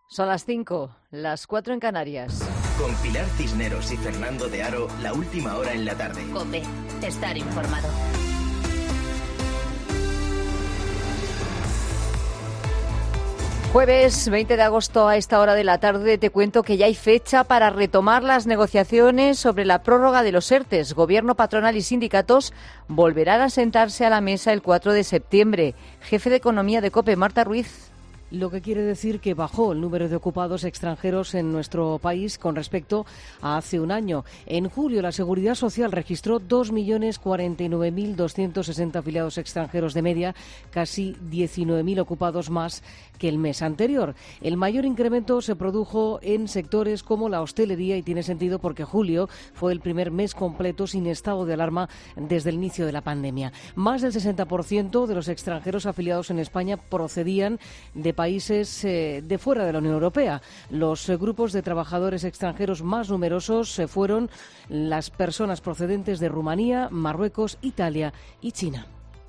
Son las 5, las 4 en Canarias. Con Pilar Cisneros y Fernando de Aro, la última hora en la tarde. COPE, estar informado. Jueves 20 de agosto a esta hora de la tarde te cuento que ya hay fecha para retomar las negociaciones sobre la prórroga de los ERTEs. Gobierno, patronal y sindicatos volverán a sentarse a la mesa el 4 de septiembre. Jefe de Economía de COPE, Marta Ruiz. Lo que quiere decir que bajó el número de ocupados extranjeros en nuestro país con respecto a hace un año. En julio, la Seguridad Social registró 2.049.260 afiliados extranjeros de media, casi 19.000 ocupados más que el mes anterior. El mayor incremento se produjo en sectores como la hostelería y tiene sentido porque julio fue el primer mes completo sin estado de alarma desde el inicio de la pandemia. Más del 60% de los extranjeros afiliados en España procedían de países de fuera de la Unión Europea. Los grupos de trabajadores extranjeros más numerosos fueron las personas procedentes de Rumanía, Marruecos, Italia y China.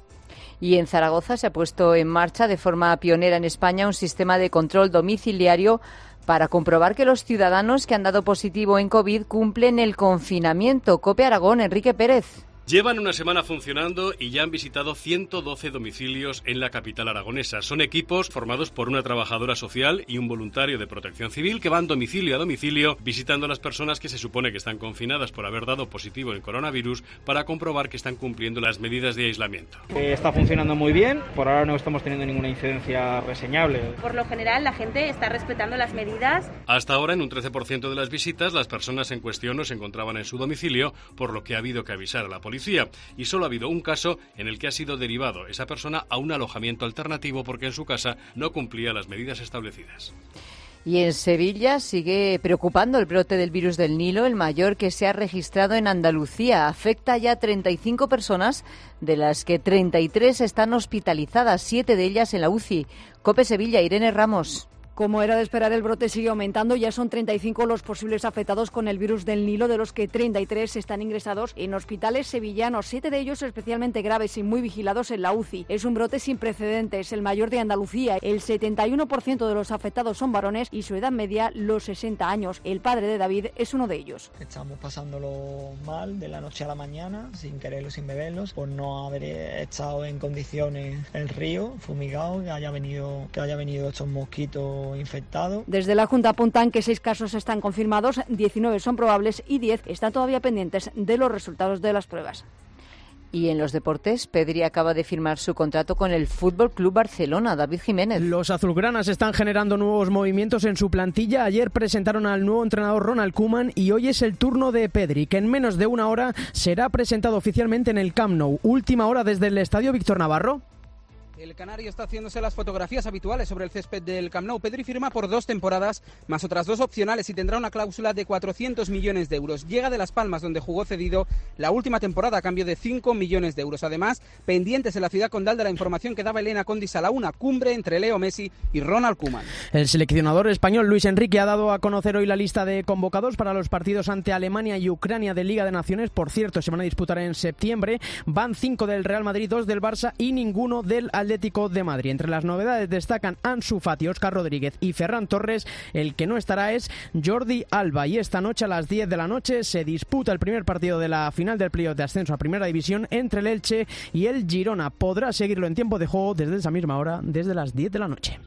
Y en Zaragoza se ha puesto en marcha de forma pionera en España un sistema de control domiciliario para comprobar que los ciudadanos que han dado positivo en COVID cumplen el confinamiento. COPE Aragón, Enrique Pérez. Llevan una semana funcionando y ya han visitado 112 domicilios en la capital aragonesa. Son equipos formados por una trabajadora social y un voluntario de protección civil que van domicilio a domicilio visitando a las personas que se supone que están confinadas por haber dado positivo en coronavirus para comprobar que están cumpliendo las medidas de aislamiento. Está funcionando muy bien, por ahora no estamos teniendo ninguna incidencia reseñable. Por lo general la gente está respetando las medidas. Hasta ahora, en un 13% de las visitas, las personas en cuestión no se encontraban en su domicilio, por lo que ha habido que avisar a la policía. Y solo ha habido un caso en el que ha sido derivado esa persona a un alojamiento alternativo porque en su casa no cumplía las medidas establecidas. Y en Sevilla sigue preocupando el brote del virus del Nilo, el mayor que se ha registrado en Andalucía. Afecta ya a 35 personas, de las que 33 están hospitalizadas, 7 de ellas en la UCI. COPE Sevilla, Irene Ramos. Como era de esperar, el brote sigue aumentando. Ya son 35 los posibles afectados con el virus del Nilo, de los que 33 están ingresados en hospitales sevillanos, 7 de ellos especialmente graves y muy vigilados en la UCI. Es un brote sin precedentes, el mayor de Andalucía. El 71% de los afectados son varones y su edad media los 60 años. El padre de David es uno de ellos. Estamos pasándolo mal de la noche a la mañana, sin quererlo, sin beberlos, por no haber estado en condiciones el río fumigado, que haya venido estos mosquitos infectados. Desde la Junta apuntan que 6 casos están confirmados, 19 son probables y 10 están todavía pendientes de los resultados de las pruebas. Y en los deportes, Pedri acaba de firmar su contrato con el Fútbol Club Barcelona. David Jiménez. Los azulgranas están generando nuevos movimientos en su plantilla. Ayer presentaron al nuevo entrenador Ronald Koeman y hoy es el turno de Pedri, que en menos de una hora será presentado oficialmente en el Camp Nou. Última hora desde el estadio Víctor Navarro. El canario está haciéndose las fotografías habituales sobre el césped del Camp Nou. Pedri firma por 2 temporadas, más otras 2 opcionales y tendrá una cláusula de 400 millones de euros. Llega de Las Palmas, donde jugó cedido la última temporada a cambio de 5 millones de euros. Además, pendientes en la ciudad condal de la información que daba Elena Condis a la una, cumbre entre Leo Messi y Ronald Koeman. El seleccionador español Luis Enrique ha dado a conocer hoy la lista de convocados para los partidos ante Alemania y Ucrania de Liga de Naciones. Por cierto, se van a disputar en septiembre. Van 5 del Real Madrid, 2 del Barça y ninguno del Atlético de Madrid. Entre las novedades destacan Ansu Fati, Óscar Rodríguez y Ferran Torres. El que no estará es Jordi Alba. Y esta noche a las 10 de la noche se disputa el primer partido de la final del playoff de ascenso a Primera División entre el Elche y el Girona. Podrá seguirlo en tiempo de juego desde esa misma hora, desde las 10 de la noche.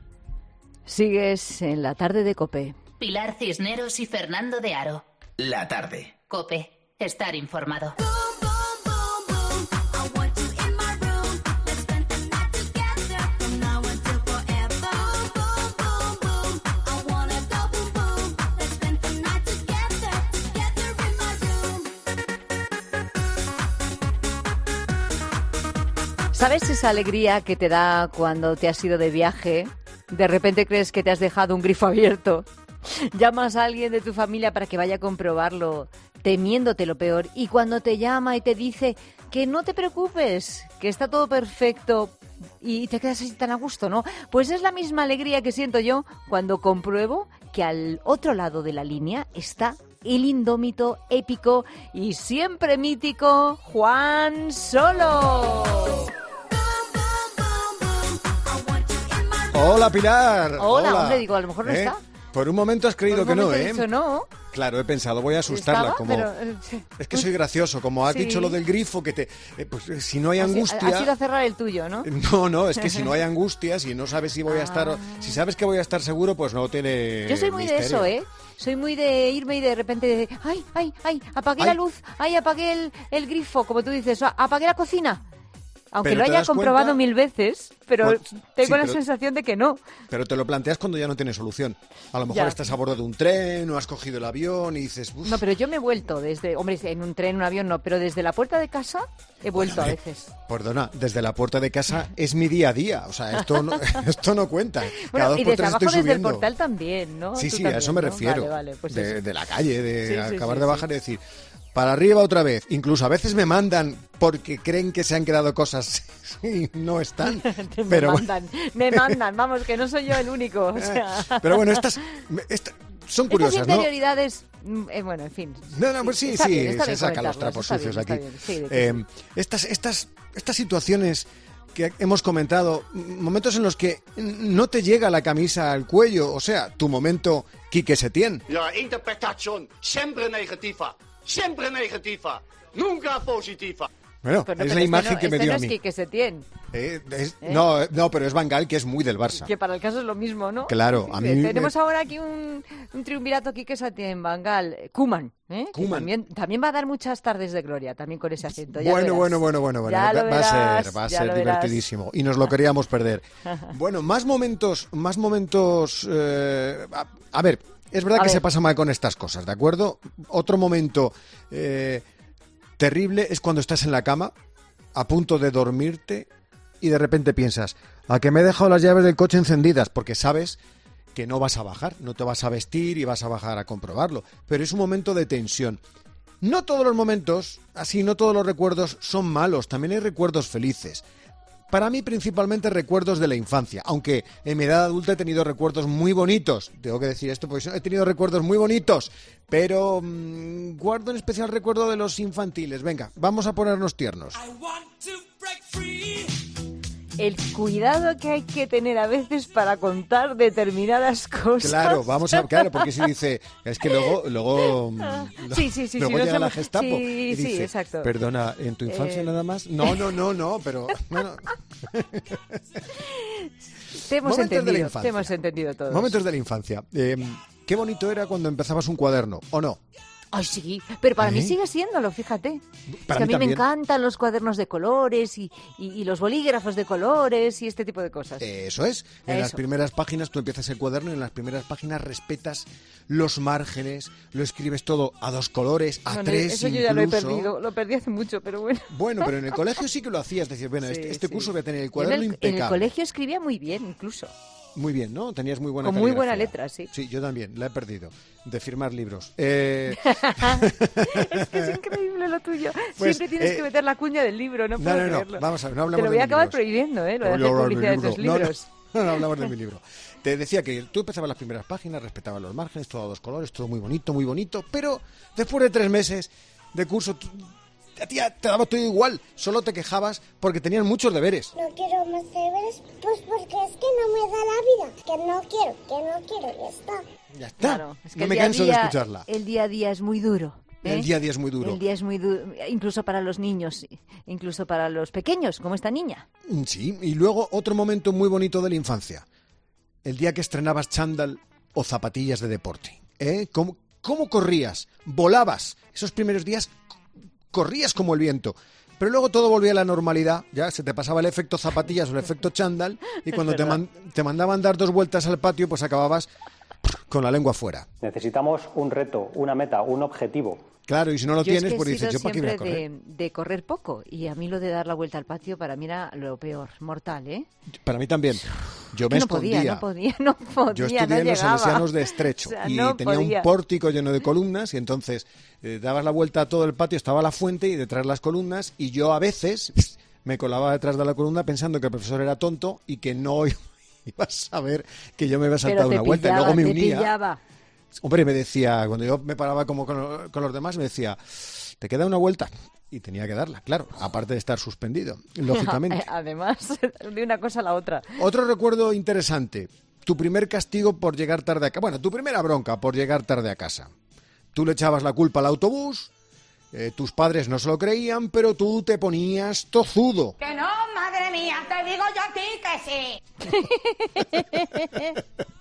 Sigues en la tarde de COPE. Pilar Cisneros y Fernando de Aro. La tarde. COPE, estar informado. ¿Sabes esa alegría que te da cuando te has ido de viaje? De repente crees que te has dejado un grifo abierto. Llamas a alguien de tu familia para que vaya a comprobarlo, temiéndote lo peor. Y cuando te llama y te dice que no te preocupes, que está todo perfecto y te quedas así tan a gusto, ¿no? Pues es la misma alegría que siento yo cuando compruebo que al otro lado de la línea está el indómito, épico y siempre mítico Juan Solo. Hola, Pilar. Hola, hombre, digo, a lo mejor no está. Por un momento has creído que no, ¿eh? He dicho no. Claro, he pensado, voy a asustarla. Estaba, como pero, es que soy gracioso, como has dicho lo del grifo, que te pues si no hay angustia... Has ido a cerrar el tuyo, ¿no? No, es que si no hay angustia, si no sabes si voy a estar... Si sabes que voy a estar seguro, pues no tiene Yo soy muy misterio. de eso, ¿eh? Soy muy de irme y de repente de... ¡Ay! Apagué la luz. ¡Ay, apagué el grifo! Como tú dices, apagué la cocina. Aunque lo haya comprobado 1000 veces, pero tengo la sensación de que no. Pero te lo planteas cuando ya no tienes solución. A lo mejor estás a bordo de un tren o has cogido el avión y dices... Uf. No, pero yo me he vuelto desde... Hombre, en un tren, en un avión no, pero desde la puerta de casa he vuelto a veces. Perdona, desde la puerta de casa es mi día a día. O sea, esto no cuenta. Bueno, Cada 2 y por desde 3 abajo, estoy desde el subiendo. portal también, ¿no? Sí, también, a eso me refiero. Vale, pues de la calle, de acabar de bajar y decir... Para arriba otra vez. Incluso a veces me mandan porque creen que se han quedado cosas y no están. Me mandan, vamos, que no soy yo el único. O sea. Pero bueno, estas son curiosas, estas interioridades, ¿no? Bueno, en fin. No, pues sí, se sacan los trapos sucios aquí. Estas situaciones que hemos comentado, momentos en los que no te llega la camisa al cuello, o sea, tu momento Quique Setién. La interpretación siempre negativa. Siempre negativa, nunca positiva. Bueno, es la imagen que me dio a mí. No es Quique Setién. No, pero es Van Gaal, que es muy del Barça. Que para el caso es lo mismo, ¿no? Claro, a mí... Tenemos ahora aquí un triunvirato Quique Setién, Van Gaal, Koeman. Koeman. También va a dar muchas tardes de gloria, también con ese acento. Bueno. Va a ser divertidísimo. Y nos lo queríamos perder. Bueno, más momentos... a ver... Es verdad que se pasa mal con estas cosas, ¿de acuerdo? Otro momento terrible es cuando estás en la cama, a punto de dormirte, y de repente piensas, ¿a que me he dejado las llaves del coche encendidas? Porque sabes que no vas a bajar, no te vas a vestir y vas a bajar a comprobarlo. Pero es un momento de tensión. No todos los momentos, no todos los recuerdos son malos, también hay recuerdos felices. Para mí, principalmente, recuerdos de la infancia. Aunque en mi edad adulta he tenido recuerdos muy bonitos. Tengo que decir esto porque he tenido recuerdos muy bonitos. Pero guardo en especial recuerdo de los infantiles. Venga, vamos a ponernos tiernos. El cuidado que hay que tener a veces para contar determinadas cosas. Claro, porque si dice, es que luego luego llega la Gestapo y dice, exacto. Perdona, ¿en tu infancia nada más? No, pero... No. Te hemos entendido todos. Momentos de la infancia. Qué bonito era cuando empezabas un cuaderno, ¿o no? Ay, sí, pero para mí sigue siéndolo, fíjate. Es que a mí me encantan los cuadernos de colores y los bolígrafos de colores y este tipo de cosas. Eso es. En las primeras páginas tú empiezas el cuaderno y en las primeras páginas respetas los márgenes, lo escribes todo a 2 colores, a 3 eso incluso. Yo ya lo he perdido, lo perdí hace mucho, pero bueno. Bueno, pero en el colegio sí que lo hacías, decir, bueno, este curso voy a tener el cuaderno impecable. En el colegio escribía muy bien, incluso. Muy bien, ¿no? Tenías muy buena caligrafía. Con muy buena letra, sí. Sí, yo también, la he perdido, de firmar libros. Es que es increíble lo tuyo. Pues, siempre tienes que meter la cuña del libro, no puedo creerlo. Vamos a ver, no hablamos de Te lo voy a acabar prohibiendo, lo de hacer publicidad de tus libros. No hablamos de mi libro. Te decía que tú empezabas las primeras páginas, respetabas los márgenes, todo a 2 colores, todo muy bonito, pero después de 3 meses de curso... A ti te daba todo igual, solo te quejabas porque tenías muchos deberes. No quiero más deberes, pues porque es que no me da la vida, que no quiero, ya está. Ya está, claro, es que no me canso de escucharla. El día a día es muy duro. El día a día es muy duro. El día es muy duro, incluso para los niños, incluso para los pequeños, como esta niña. Sí, y luego otro momento muy bonito de la infancia. El día que estrenabas chándal o zapatillas de deporte. ¿Cómo corrías? Volabas. Esos primeros días... corrías como el viento, pero luego todo volvía a la normalidad, ya se te pasaba el efecto zapatillas o el efecto chándal y cuando te mandaban dar 2 vueltas al patio, pues acababas con la lengua fuera. Necesitamos un reto, una meta, un objetivo. Claro, y si no lo tienes, pues dices, ¿yo para qué voy a correr? De correr poco, y a mí lo de dar la vuelta al patio para mí era lo peor, mortal, ¿eh? Para mí también. Yo me escondía. No podía. Yo estudié en los Salesianos de Estrecho y tenía un pórtico lleno de columnas y entonces dabas la vuelta a todo el patio, estaba la fuente y detrás las columnas y yo a veces me colaba detrás de la columna pensando que el profesor era tonto y que no iba a saber que yo me había saltado una vuelta y luego me unía. Hombre, me decía, cuando yo me paraba como con los demás, me decía, ¿te queda una vuelta? Y tenía que darla, claro, aparte de estar suspendido, lógicamente. Además, de una cosa a la otra. Otro recuerdo interesante, tu primer castigo por llegar tarde a casa. Bueno, tu primera bronca por llegar tarde a casa. Tú le echabas la culpa al autobús, tus padres no se lo creían, pero tú te ponías tozudo. Que no, madre mía, te digo yo a ti que sí.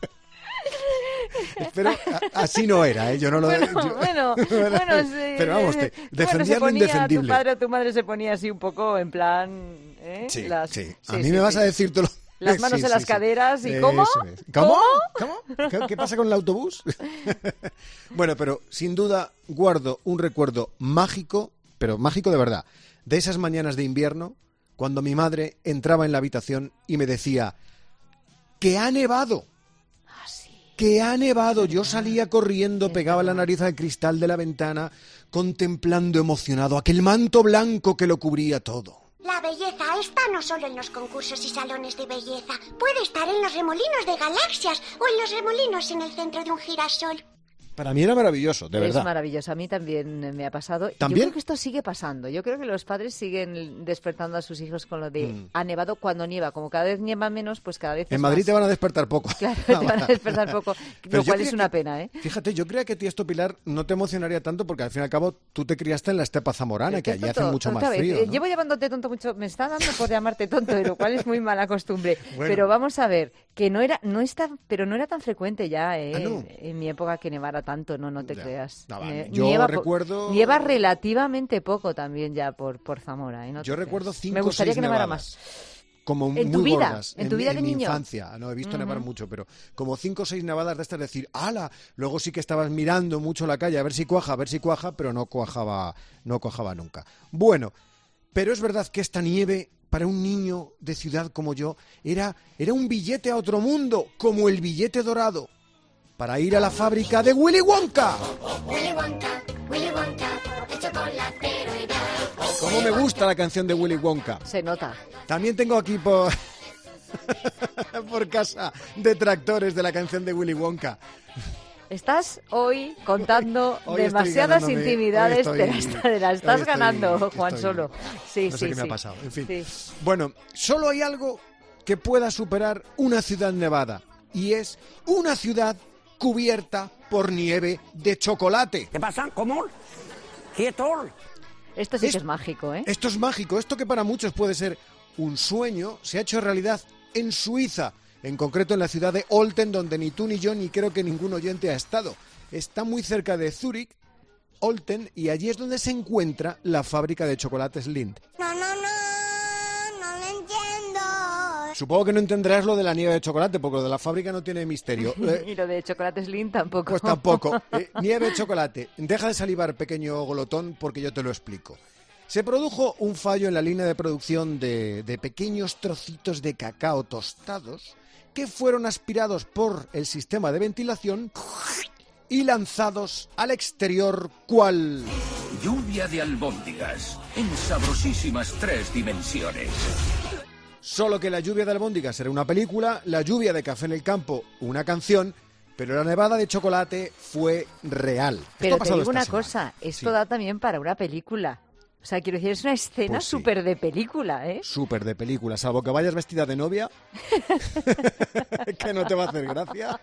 Pero así no era, ¿eh? Yo no lo... Bueno, sí. Pero vamos, defendía lo indefendible. Tu padre o tu madre se ponía así un poco en plan... Sí. A mí me vas a decir todo lo... Las manos en las caderas y ¿cómo? ¿Cómo? ¿Qué pasa con el autobús? Bueno, pero sin duda guardo un recuerdo mágico, pero mágico de verdad, de esas mañanas de invierno cuando mi madre entraba en la habitación y me decía que ha nevado. Que ha nevado. Yo salía corriendo, pegaba la nariz al cristal de la ventana, contemplando emocionado aquel manto blanco que lo cubría todo. La belleza está no solo en los concursos y salones de belleza. Puede estar en los remolinos de galaxias o en los remolinos en el centro de un girasol. Para mí era maravilloso, de verdad. Es maravilloso, a mí también me ha pasado. ¿También? Yo creo que esto sigue pasando. Yo creo que los padres siguen despertando a sus hijos con lo de ha nevado cuando nieva. Como cada vez nieva menos, pues cada vez en Madrid más. Te van a despertar poco. Claro, te van a despertar poco, lo cual es una pena, ¿eh? Fíjate, yo creía que a ti esto, Pilar, no te emocionaría tanto porque al fin y al cabo tú te criaste en la estepa zamorana, que allí hace mucho más frío, ¿no? Llevo llamándote tonto mucho, me está dando por llamarte tonto, lo cual es muy mala costumbre. Bueno. Pero vamos a ver, que no era tan frecuente ya, ¿no? En mi época que nevara tanto, no te creas. No, vale. Yo recuerdo... Nieva relativamente poco también ya por Zamora. ¿eh? Yo recuerdo 5 o 6 Me gustaría que nevara más. Como ¿En muy tu vida? gordas. ¿En tu vida de mi niño? Infancia. No, he visto nevar mucho, pero como 5 o 6 nevadas de estas, decir, ¡hala! Luego sí que estabas mirando mucho la calle a ver si cuaja, pero no cuajaba nunca. Bueno, pero es verdad que esta nieve, para un niño de ciudad como yo, era un billete a otro mundo, como el billete dorado, para ir a la fábrica de Willy Wonka. Willy Wonka, el chocolatero ideal. ¿Cómo me gusta la canción de Willy Wonka? Se nota. También tengo aquí por casa detractores de la canción de Willy Wonka. Estás hoy contando demasiadas intimidades, te la estás ganando, Juan Solo. Sí, no sé qué me ha pasado. En fin. Sí. Bueno, solo hay algo que pueda superar una ciudad nevada, y es una ciudad cubierta por nieve de chocolate. ¿Qué pasa? ¿Cómo? ¿Quieto? Esto sí que es mágico, ¿eh? Esto es mágico. Esto que para muchos puede ser un sueño, se ha hecho realidad en Suiza, en concreto en la ciudad de Olten, donde ni tú ni yo ni creo que ningún oyente ha estado. Está muy cerca de Zúrich, Olten, y allí es donde se encuentra la fábrica de chocolates Lindt. No lo entiendo. Supongo que no entenderás lo de la nieve de chocolate, porque lo de la fábrica no tiene misterio. Y lo de chocolates Lindt tampoco. Pues tampoco. Nieve de chocolate. Deja de salivar, pequeño glotón, porque yo te lo explico. Se produjo un fallo en la línea de producción de pequeños trocitos de cacao tostados que fueron aspirados por el sistema de ventilación y lanzados al exterior cual... Lluvia de albóndigas en sabrosísimas 3 dimensiones. Solo que la lluvia de albóndigas era una película, la lluvia de café en el campo una canción, pero la nevada de chocolate fue real. Pero te digo una cosa, esto da también para una película. O sea, quiero decir, es una escena súper de película, ¿eh? Súper de película, salvo que vayas vestida de novia, que no te va a hacer gracia.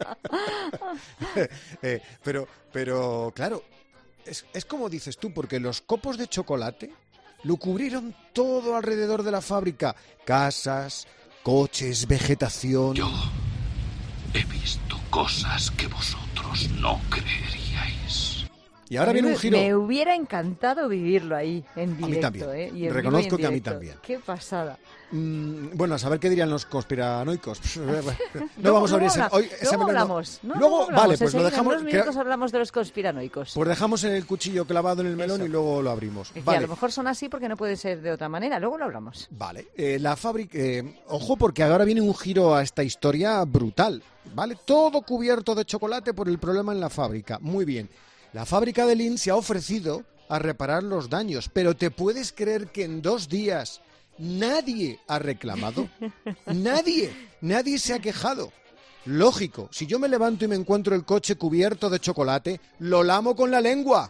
Pero claro, es como dices tú, porque los copos de chocolate lo cubrieron todo alrededor de la fábrica. Casas, coches, vegetación... Yo he visto cosas que vosotros no creeríais. Y ahora viene un giro. Me hubiera encantado vivirlo ahí, en directo. A mí también. Y reconozco que a mí también. Qué pasada. Bueno, a saber qué dirían los conspiranoicos. No vamos a abrir ese... Luego hablamos. Vale, pues lo dejamos... En 2 minutos hablamos de los conspiranoicos. Pues dejamos el cuchillo clavado en el melón y luego lo abrimos. Vale. A lo mejor son así porque no puede ser de otra manera. Luego lo hablamos. Vale. La fábrica... ojo, porque ahora viene un giro a esta historia brutal. ¿Vale? Todo cubierto de chocolate por el problema en la fábrica. Muy bien. La fábrica de Lindt se ha ofrecido a reparar los daños, pero ¿te puedes creer que en 2 días nadie ha reclamado? Nadie se ha quejado. Lógico, si yo me levanto y me encuentro el coche cubierto de chocolate, lo lamo con la lengua.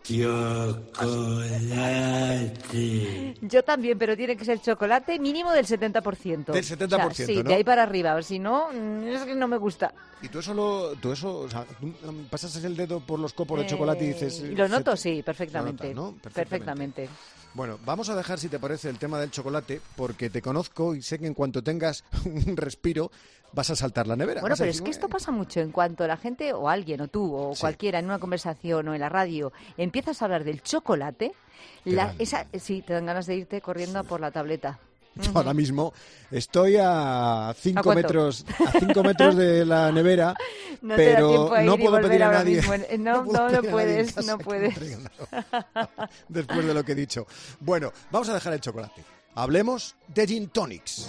Chocolate. Yo también, pero tiene que ser chocolate mínimo del 70%. Del 70%, o sea, sí, ¿no? de ahí para arriba, si no, es que no me gusta. ¿Y tú o sea, tú pasas el dedo por los copos de chocolate y dices... Y lo noto, sí, perfectamente. Lo notas, ¿no? Perfectamente. Bueno, vamos a dejar, si te parece, el tema del chocolate, porque te conozco y sé que en cuanto tengas un respiro vas a saltar la nevera. Bueno, pero es que esto pasa mucho. En cuanto la gente, o alguien, o tú, o cualquiera, en una conversación o en la radio, empiezas a hablar del chocolate, sí, te dan ganas de irte corriendo a por la tableta. Ahora mismo estoy a 5 metros de la nevera, pero no puedo pedir a nadie. No puedes. Después de lo que he dicho. Bueno, vamos a dejar el chocolate. Hablemos de gin tonics.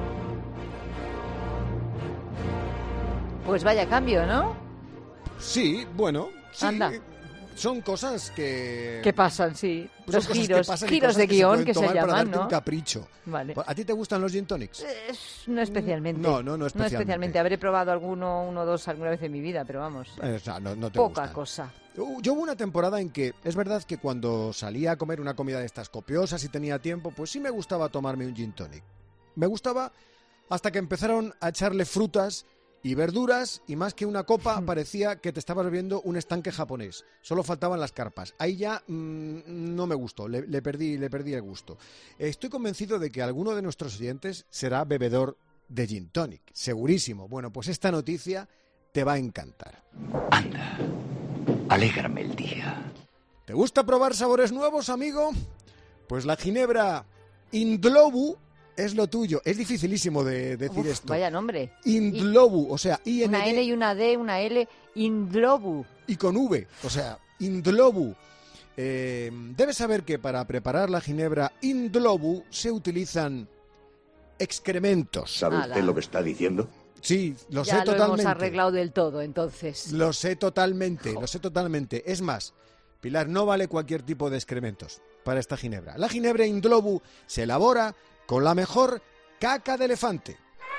Pues vaya cambio, ¿no? Sí, bueno, sí. Anda. Son cosas que... ¿Qué pasan, sí? Los giros de guión que se llaman, para darte ¿no? un capricho. Vale. ¿A ti te gustan los gin tonics? No especialmente. No especialmente. No especialmente. Habré probado uno o dos alguna vez en mi vida, pero vamos. No te poca gustan. cosa. Yo hubo una temporada en que es verdad que cuando salía a comer una comida de estas copiosas y tenía tiempo, pues sí me gustaba tomarme un gin tonic. Me gustaba hasta que empezaron a echarle frutas y verduras, y más que una copa parecía que te estabas bebiendo un estanque japonés. Solo faltaban las carpas. Ahí ya no me gustó, le perdí el gusto. Estoy convencido de que alguno de nuestros oyentes será bebedor de gin tonic, segurísimo. Bueno, pues esta noticia te va a encantar. Anda, alégrame el día. ¿Te gusta probar sabores nuevos, amigo? Pues la ginebra Indlovu es lo tuyo. Es dificilísimo de decir esto. Vaya nombre. Indlovu, o sea, IND. Una N y una D, una L, Indlovu. Y con V, o sea, Indlovu. Debes saber que para preparar la ginebra Indlovu se utilizan excrementos. ¿Sabe usted lo que está diciendo? Sí, lo sé Ya totalmente. lo hemos arreglado del todo, entonces. Lo sé totalmente. Es más, Pilar, no vale cualquier tipo de excrementos para esta ginebra. La ginebra Indlovu se elabora con la mejor caca de elefante.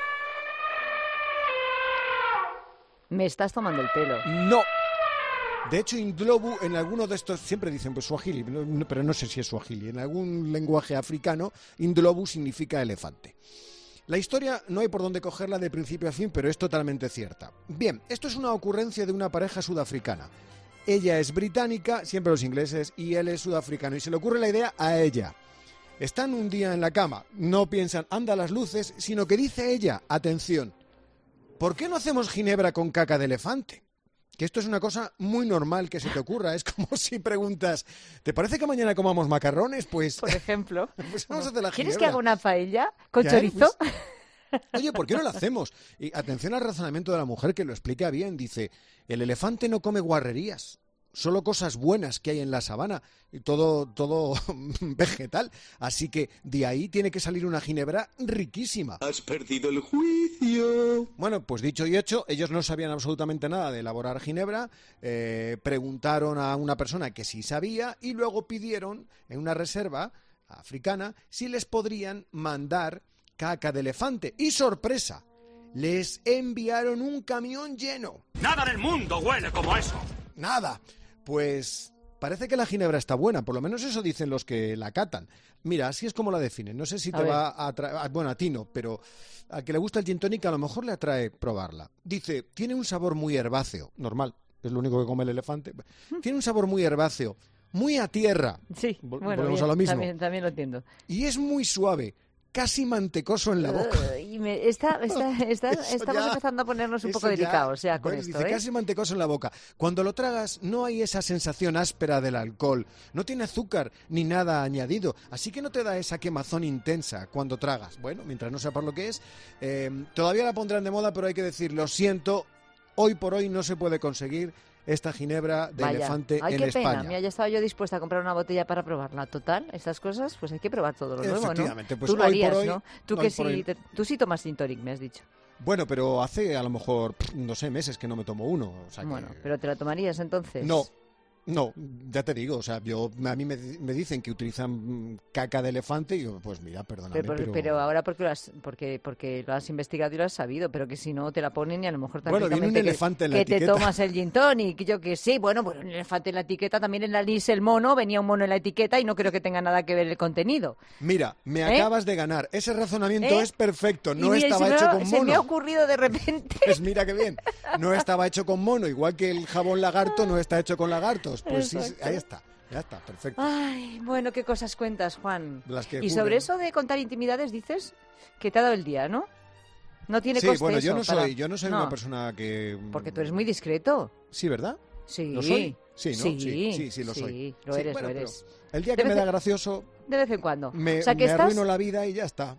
Me estás tomando el pelo. No. De hecho, Indlovu en alguno de estos, siempre dicen pues suajili, pero no sé si es suajili. En algún lenguaje africano, Indlovu significa elefante. La historia no hay por dónde cogerla de principio a fin, pero es totalmente cierta. Bien, esto es una ocurrencia de una pareja sudafricana. Ella es británica, siempre los ingleses, y él es sudafricano. Y se le ocurre la idea a ella. Están un día en la cama, no piensan, anda las luces, sino que dice ella, atención, ¿por qué no hacemos ginebra con caca de elefante? Que esto es una cosa muy normal que se te ocurra. Es como si preguntas, ¿te parece que mañana comamos macarrones? Pues, por ejemplo. Pues vamos a hacer la ginebra. ¿Quieres que haga una paella con chorizo? Pues, oye, ¿por qué no la hacemos? Y atención al razonamiento de la mujer, que lo explica bien. Dice, el elefante no come guarrerías, solo cosas buenas que hay en la sabana, y todo vegetal. Así que de ahí tiene que salir una ginebra riquísima. Has perdido el juicio. Bueno, pues dicho y hecho, ellos no sabían absolutamente nada de elaborar ginebra, preguntaron a una persona que sí sabía y luego pidieron en una reserva africana si les podrían mandar caca de elefante. ¡Y sorpresa! Les enviaron un camión lleno. ¡Nada en el mundo huele como eso! Nada. Pues parece que la ginebra está buena, por lo menos eso dicen los que la catan. Mira, así es como la definen. No sé si te va a atraer, bueno, a ti no, pero al que le gusta el gin tonic a lo mejor le atrae probarla. Dice, tiene un sabor muy herbáceo, normal, es lo único que come el elefante. Tiene un sabor muy herbáceo, muy a tierra. Sí, bueno, volvemos bien, a lo mismo. También lo entiendo. Y es muy suave, casi mantecoso en la boca. Estamos empezando a ponernos un poco delicados ya con esto. Dice, casi mantecoso en la boca. Cuando lo tragas no hay esa sensación áspera del alcohol. No tiene azúcar ni nada añadido. Así que no te da esa quemazón intensa cuando tragas. Bueno, mientras no sepas lo que es. Todavía la pondrán de moda, pero hay que decir, lo siento, hoy por hoy no se puede conseguir esta ginebra de elefante en qué España. Pena. Mira, ya estaba yo dispuesta a comprar una botella para probarla. Total, estas cosas, pues hay que probar todo lo nuevo, ¿no? Efectivamente, pues tú lo harías, hoy, ¿no? Tú sí tomas gin tonic, me has dicho. Bueno, pero hace a lo mejor, no sé, meses que no me tomo uno. O sea bueno, pero ¿te la tomarías entonces? No. No, ya te digo, o sea, a mí me dicen que utilizan caca de elefante y yo, pues mira, perdóname, pero ahora porque lo has investigado y lo has sabido, pero que si no te la ponen y a lo mejor bueno, viene un elefante en la etiqueta. Que te tomas el gin tonic, yo que sí, bueno, un elefante en la etiqueta, también en la lista el mono, venía un mono en la etiqueta y no creo que tenga nada que ver el contenido. Mira, me acabas de ganar, ese razonamiento es perfecto, no estaba hecho con mono. Se me ha ocurrido de repente. Pues mira qué bien, no estaba hecho con mono, igual que el jabón lagarto no está hecho con lagartos, pues sí, ahí está. Ya está, perfecto. Ay, bueno, ¿qué cosas cuentas, Juan? Y sobre eso de contar intimidades dices que te ha dado el día, ¿no? No tiene coste bueno, eso. Yo no soy una persona que... Porque tú eres muy discreto. Sí, ¿verdad? Sí. ¿Lo soy? Sí, ¿no? Sí, lo soy. Sí, lo eres. El día que me da gracioso... De vez en cuando. Me arruino la vida y ya está.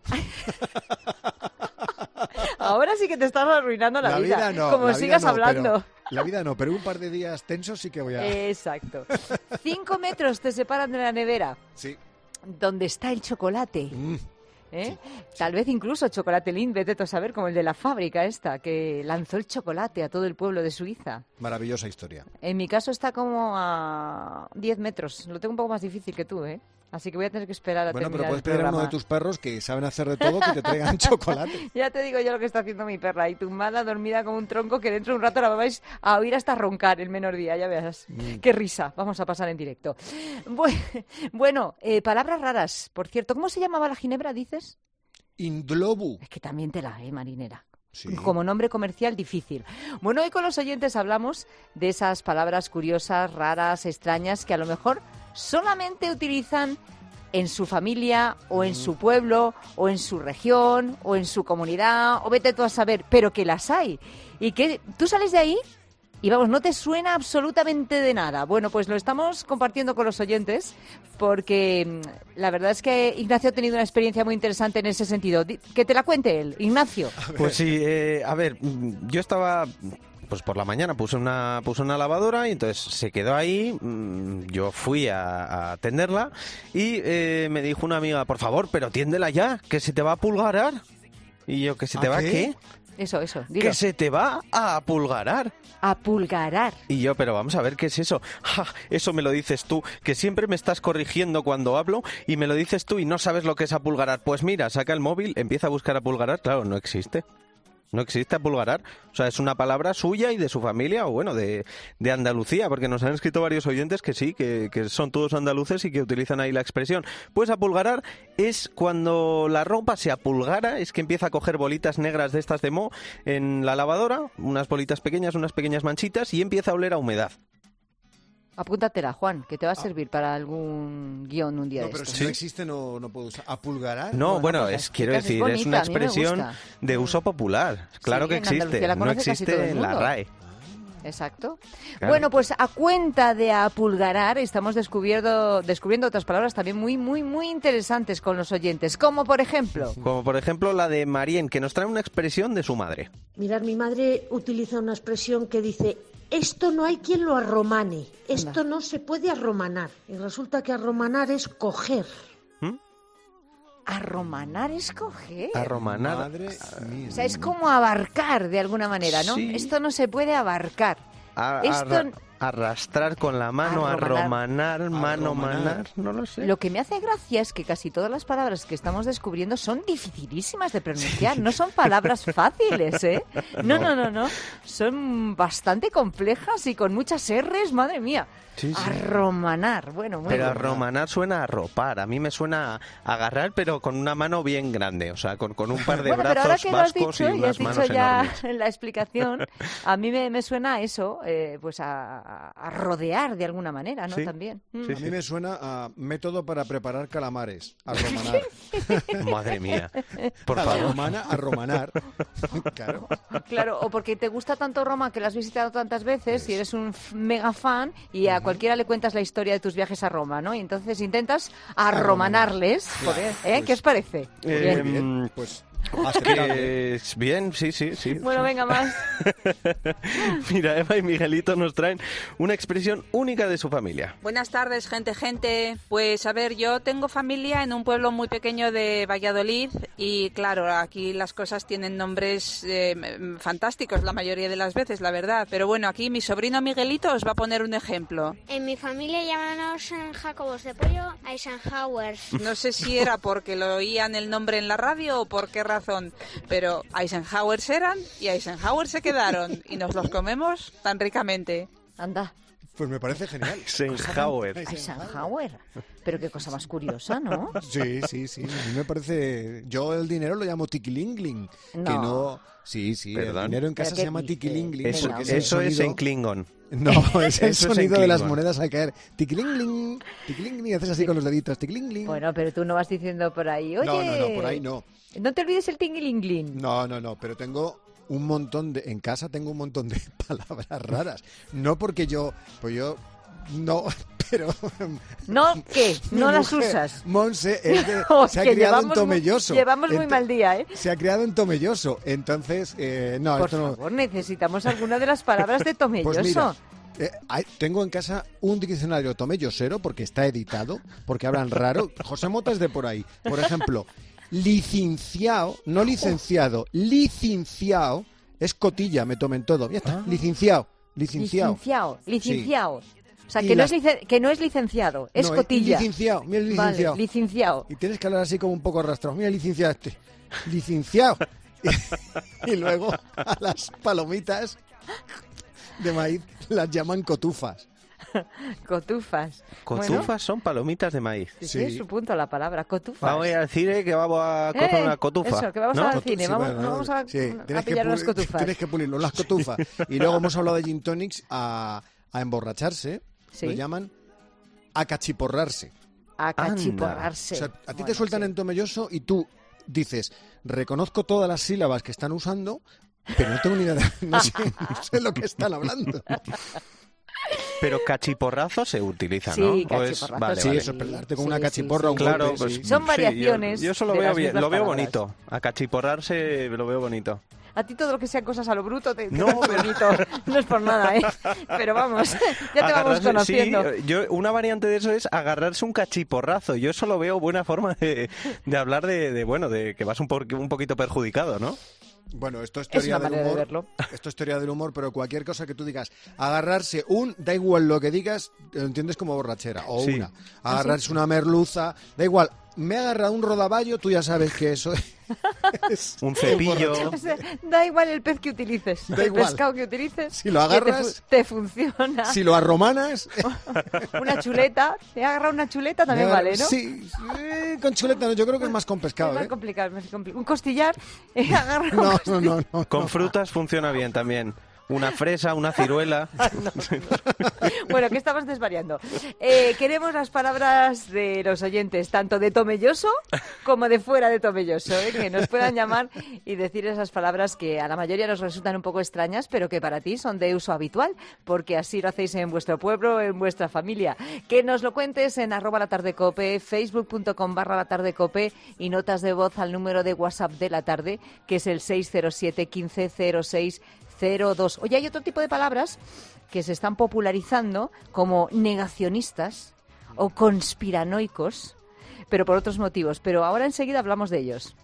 Ahora sí que te estás arruinando la vida. No, como sigas hablando. La vida no, pero un par de días tensos sí que voy a... Exacto. 5 metros te separan de la nevera. Sí. Donde está el chocolate. Sí. Tal vez incluso Chocolate Lind, vete tú a saber, como el de la fábrica esta, que lanzó el chocolate a todo el pueblo de Suiza. Maravillosa historia. En mi caso está como a 10 metros. Lo tengo un poco más difícil que tú, ¿eh? Así que voy a tener que esperar a terminar pero puedes el pedir a programa. uno de tus perros que saben hacer de todo que te traigan chocolate. Ya te digo yo lo que está haciendo mi perra. Y tumbada, dormida como un tronco, que dentro de un rato la vais a oír hasta roncar el menor día. Ya verás. Qué risa. Vamos a pasar en directo. Bueno, palabras raras. Por cierto, ¿cómo se llamaba la ginebra, dices? Indlobu. Es que también te la marinera. Sí. Como nombre comercial difícil. Bueno, hoy con los oyentes hablamos de esas palabras curiosas, raras, extrañas, que a lo mejor solamente utilizan en su familia o en su pueblo o en su región o en su comunidad o vete tú a saber, pero que las hay. Y que tú sales de ahí y vamos, no te suena absolutamente de nada. Bueno, pues lo estamos compartiendo con los oyentes porque la verdad es que Ignacio ha tenido una experiencia muy interesante en ese sentido. Que te la cuente él, Ignacio. Pues sí, a ver, yo estaba... Pues por la mañana puse una lavadora y entonces se quedó ahí, yo fui a atenderla y me dijo una amiga, por favor, pero tiéndela ya, que se te va a apulgarar. Y yo, ¿que se te va a qué? Eso, dilo. Que se te va a apulgarar. Apulgarar. Y yo, pero vamos a ver, ¿qué es eso? ¡Ja! Eso me lo dices tú, que siempre me estás corrigiendo cuando hablo y me lo dices tú y no sabes lo que es apulgarar. Pues mira, saca el móvil, empieza a buscar apulgarar, claro, no existe. No existe apulgarar, o sea, es una palabra suya y de su familia, o bueno, de Andalucía, porque nos han escrito varios oyentes que sí, que son todos andaluces y que utilizan ahí la expresión. Pues apulgarar es cuando la ropa se apulgara, es que empieza a coger bolitas negras de estas de moho en la lavadora, unas bolitas pequeñas, unas pequeñas manchitas, y empieza a oler a humedad. Apúntatela, Juan, que te va a servir para algún guión un día de pero estos. si no existe no puedo usar. ¿Apulgarar? No, bueno, quiero decir, bonita, es una expresión de uso popular. Claro que existe, no existe en la RAE. Exacto. Claro. Bueno, pues a cuenta de apulgarar estamos descubriendo otras palabras también muy, muy, muy interesantes con los oyentes, como por ejemplo la de Marien, que nos trae una expresión de su madre. Mirad, mi madre utiliza una expresión que dice: esto no hay quien lo arromane, esto no se puede arromanar. Y resulta que arromanar es coger. ¿Arromanar es coger? Arromanar. Madre mía. O sea, es como abarcar de alguna manera, ¿no? Sí. Esto no se puede abarcar. Arrastrar con la mano, arromanar, manar, no lo sé. Lo que me hace gracia es que casi todas las palabras que estamos descubriendo son dificilísimas de pronunciar, no son palabras fáciles, ¿eh? No. Son bastante complejas y con muchas R's, madre mía. Sí. Arromanar, bueno, muy Pero bien. arromanar suena a arropar, a mí me suena a agarrar, pero con una mano bien grande, o sea, con un par de brazos vascos y unas manos enormes. En la explicación, a mí me suena a eso, pues a rodear de alguna manera, ¿no? Sí. También. A mí me suena a método para preparar calamares, arromanar. Madre mía, por favor. Arromanar. Claro, o porque te gusta tanto Roma que la has visitado tantas veces y eres un mega fan y a cualquiera le cuentas la historia de tus viajes a Roma, ¿no? Y entonces intentas arromanarles. Joder, ¿eh? ¿Qué os parece? Bien. Pues bien, sí. Bueno, venga, más. Mira, Eva y Miguelito nos traen una expresión única de su familia. Buenas tardes, gente. Pues a ver, yo tengo familia en un pueblo muy pequeño de Valladolid y claro, aquí las cosas tienen nombres fantásticos la mayoría de las veces, la verdad. Pero bueno, aquí mi sobrino Miguelito os va a poner un ejemplo. En mi familia llamamos Jacobos de Pollo Eisenhower. No sé si era porque lo oían el nombre en la radio o por qué razón, pero Eisenhower eran y Eisenhower se quedaron y nos los comemos tan ricamente. Anda. Pues me parece genial. Eisenhower. Eisenhower. Pero qué cosa más curiosa, ¿no? Sí. A mí me parece... Yo el dinero lo llamo tiquilingling. No. Que no... Sí, ¿Perdón? el dinero en casa se llama tiquilingling. Eso es en Klingon. No, es el sonido de las monedas al caer. Tiquilingling, tiquilingling, y haces así con los deditos. Tiquilingling. Bueno, pero tú no vas diciendo por ahí, oye... No, por ahí no. No te olvides el tinglingling. No, pero tengo... en casa tengo un montón de palabras raras. No porque yo no, pero... ¿No qué? ¿No las usas? Monse se ha que criado en Tomelloso. Llevamos muy mal día, ¿eh? Se ha criado en Tomelloso, entonces, no, por esto favor, necesitamos alguna de las palabras de Tomelloso. Pues mira, tengo en casa un diccionario tomellosero porque está editado, porque hablan raro. José Mota es de por ahí. Por ejemplo, licenciado, no licenciado, licenciado es cotilla, me tomen todo. Ya está, licenciado. Sí. O sea, que no es licenciado, es cotilla. Licenciado, mira el licenciado. Vale, licenciado. Y tienes que hablar así como un poco arrastrado. Mira el licenciado este. Licenciado. Y luego a las palomitas de maíz las llaman cotufas. Cotufas. Cotufas son palomitas de maíz. Sí, es su punto la palabra, cotufas. Vamos a ir al cine que vamos a coger una cotufa. Eso, que vamos al cine, vamos a pillar unas cotufas. Tienes que pulirlo, las cotufas. Y luego hemos hablado de gin tonics a emborracharse. ¿Sí? Lo llaman acachiporrarse. Acachiporrarse. O sea, a ti te sueltan en Tomelloso y tú dices, reconozco todas las sílabas que están usando, pero no tengo ni idea, no sé lo que están hablando. Pero cachiporrazo se utiliza, ¿no? Sí, cachiporrazo. Vale. Sí, eso es pelarte con una cachiporra. Un claro, golpe, pues, son variaciones. Yo eso lo veo bien, lo veo bonito. Acachiporrarse lo veo bonito. A ti todo lo que sean cosas a lo bruto te bonito. No es por nada, ¿eh? Pero vamos, ya te vamos conociendo. Sí, una variante de eso es agarrarse un cachiporrazo. Yo eso lo veo buena forma de hablar de que vas un poquito perjudicado, ¿no? Bueno, esto es teoría del humor. Verlo. Esto es teoría del humor, pero cualquier cosa que tú digas, agarrarse da igual lo que digas, lo entiendes como borrachera. O sí. Agarrarse una merluza, da igual. Me he agarrado un rodaballo, tú ya sabes que eso es un cepillo. O sea, da igual el pez que utilices, el pescado que utilices. Si lo agarras, te funciona. Si lo arromanas. Una chuleta, te he agarrado una chuleta también vale, ¿no? Sí, con chuleta no, yo creo que es más con pescado. Es más complicado, Un costillar, he agarrado No. Con frutas funciona bien también. Una fresa, una ciruela. No. Bueno, que estamos desvariando. Queremos las palabras de los oyentes, tanto de Tomelloso como de fuera de Tomelloso, que nos puedan llamar y decir esas palabras que a la mayoría nos resultan un poco extrañas, pero que para ti son de uso habitual, porque así lo hacéis en vuestro pueblo, en vuestra familia. Que nos lo cuentes en @latardecope, facebook.com/latardecope y notas de voz al número de WhatsApp de la tarde, que es el 607 15 06 02. Oye, hay otro tipo de palabras que se están popularizando como negacionistas o conspiranoicos, pero por otros motivos. Pero ahora enseguida hablamos de ellos.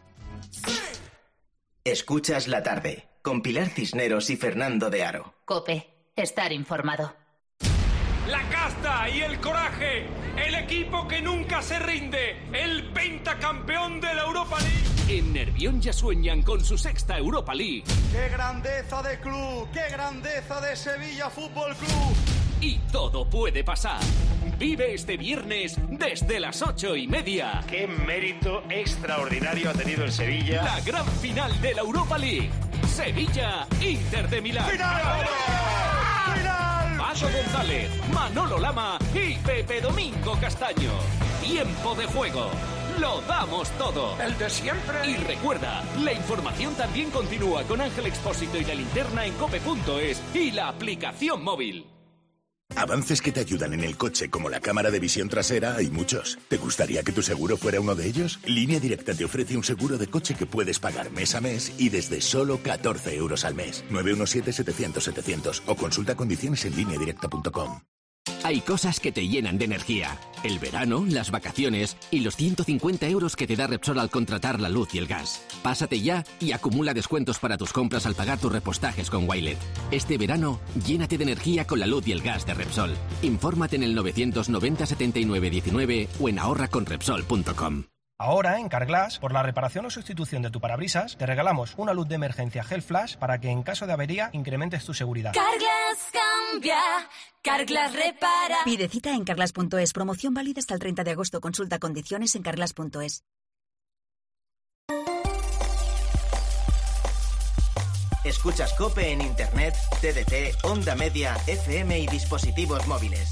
Escuchas La Tarde, con Pilar Cisneros y Fernando de Aro. COPE, estar informado. La casta y el coraje, el equipo que nunca se rinde, el pentacampeón de la Europa League. En Nervión ya sueñan con su sexta Europa League. ¡Qué grandeza de club! ¡Qué grandeza de Sevilla Fútbol Club! Y todo puede pasar. Vive este viernes desde las 8:30. ¡Qué mérito extraordinario ha tenido el Sevilla! La gran final de la Europa League. Sevilla-Inter de Milán. ¡Final! ¡Final! Paco González, Manolo Lama y Pepe Domingo Castaño. Tiempo de juego. Lo damos todo. El de siempre. Y recuerda, la información también continúa con Ángel Expósito y la linterna en cope.es y la aplicación móvil. Avances que te ayudan en el coche, como la cámara de visión trasera, hay muchos. ¿Te gustaría que tu seguro fuera uno de ellos? Línea Directa te ofrece un seguro de coche que puedes pagar mes a mes y desde solo 14 euros al mes. 917-700-700 o consulta condiciones en lineadirecta.com. Hay cosas que te llenan de energía. El verano, las vacaciones y los 150 euros que te da Repsol al contratar la luz y el gas. Pásate ya y acumula descuentos para tus compras al pagar tus repostajes con Wilet. Este verano, llénate de energía con la luz y el gas de Repsol. Infórmate en el 990 79 19 o en ahorraconrepsol.com. Ahora, en Carglass, por la reparación o sustitución de tu parabrisas, te regalamos una luz de emergencia Gel Flash para que en caso de avería incrementes tu seguridad. Carglass cambia, Carglass repara. Pide cita en carglass.es. Promoción válida hasta el 30 de agosto. Consulta condiciones en carglass.es. Escuchas COPE en Internet, TDT, Onda Media, FM y dispositivos móviles.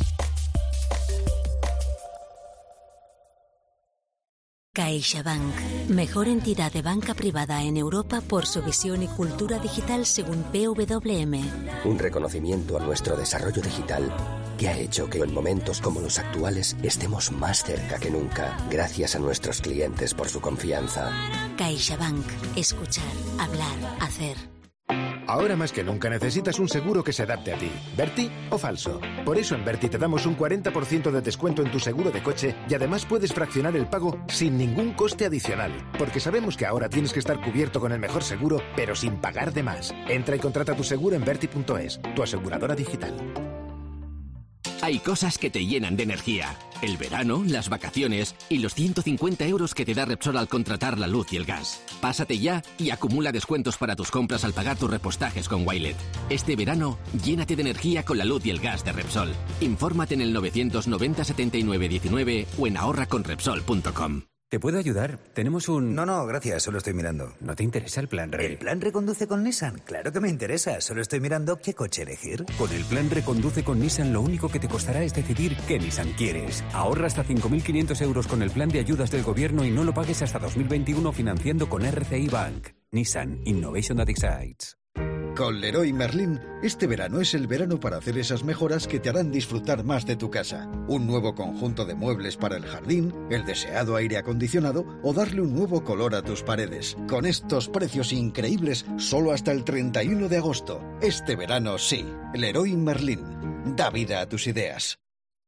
CaixaBank, mejor entidad de banca privada en Europa por su visión y cultura digital según PWM. Un reconocimiento a nuestro desarrollo digital que ha hecho que en momentos como los actuales estemos más cerca que nunca, gracias a nuestros clientes por su confianza. CaixaBank, escuchar, hablar, hacer. Ahora más que nunca necesitas un seguro que se adapte a ti, Verti o falso. Por eso en Verti te damos un 40% de descuento en tu seguro de coche y además puedes fraccionar el pago sin ningún coste adicional. Porque sabemos que ahora tienes que estar cubierto con el mejor seguro, pero sin pagar de más. Entra y contrata tu seguro en Verti.es, tu aseguradora digital. Hay cosas que te llenan de energía. El verano, las vacaciones y los 150 euros que te da Repsol al contratar la luz y el gas. Pásate ya y acumula descuentos para tus compras al pagar tus repostajes con Wilet. Este verano, llénate de energía con la luz y el gas de Repsol. Infórmate en el 990 79 19 o en ahorraconrepsol.com. ¿Te puedo ayudar? Tenemos un... No, gracias, solo estoy mirando. ¿No te interesa el plan RE? ¿El plan Reconduce con Nissan? Claro que me interesa, solo estoy mirando qué coche elegir. Con el plan Reconduce con Nissan lo único que te costará es decidir qué Nissan quieres. Ahorra hasta 5.500 euros con el plan de ayudas del gobierno y no lo pagues hasta 2021 financiando con RCI Bank. Nissan Innovation that excites. Con Leroy Merlin, este verano es el verano para hacer esas mejoras que te harán disfrutar más de tu casa. Un nuevo conjunto de muebles para el jardín, el deseado aire acondicionado o darle un nuevo color a tus paredes. Con estos precios increíbles, solo hasta el 31 de agosto. Este verano sí. Leroy Merlin. Da vida a tus ideas.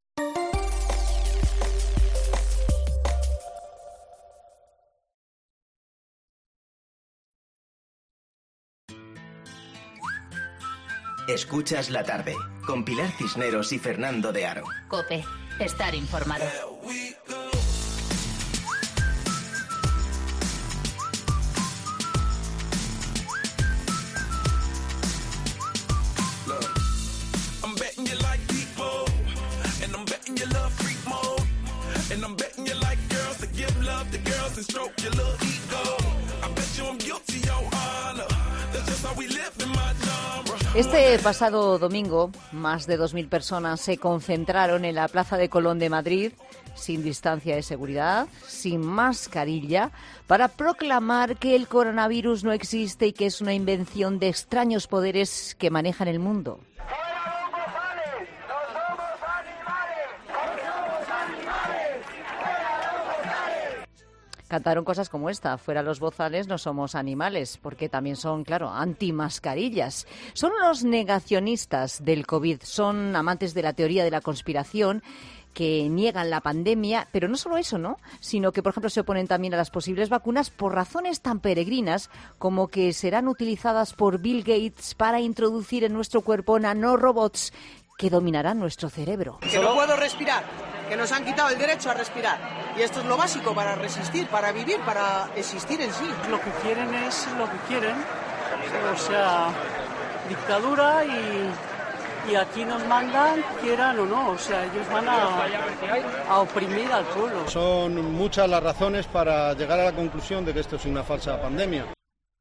Escuchas la tarde, con Pilar Cisneros y Fernando de Aro. COPE, estar informado. Este pasado domingo, más de 2.000 personas se concentraron en la Plaza de Colón de Madrid, sin distancia de seguridad, sin mascarilla, para proclamar que el coronavirus no existe y que es una invención de extraños poderes que manejan el mundo. Cantaron cosas como esta: fuera los bozales, no somos animales, porque también son, claro, antimascarillas. Son los negacionistas del COVID, son amantes de la teoría de la conspiración, que niegan la pandemia, pero no solo eso, ¿no? Sino que, por ejemplo, se oponen también a las posibles vacunas por razones tan peregrinas como que serán utilizadas por Bill Gates para introducir en nuestro cuerpo nanorobots que dominarán nuestro cerebro. Que no puedo respirar, que nos han quitado el derecho a respirar. Y esto es lo básico para resistir, para vivir, para existir en sí. Lo que quieren es lo que quieren, o sea, dictadura y aquí nos mandan, quieran o no, o sea, ellos van a oprimir al pueblo. Son muchas las razones para llegar a la conclusión de que esto es una falsa pandemia.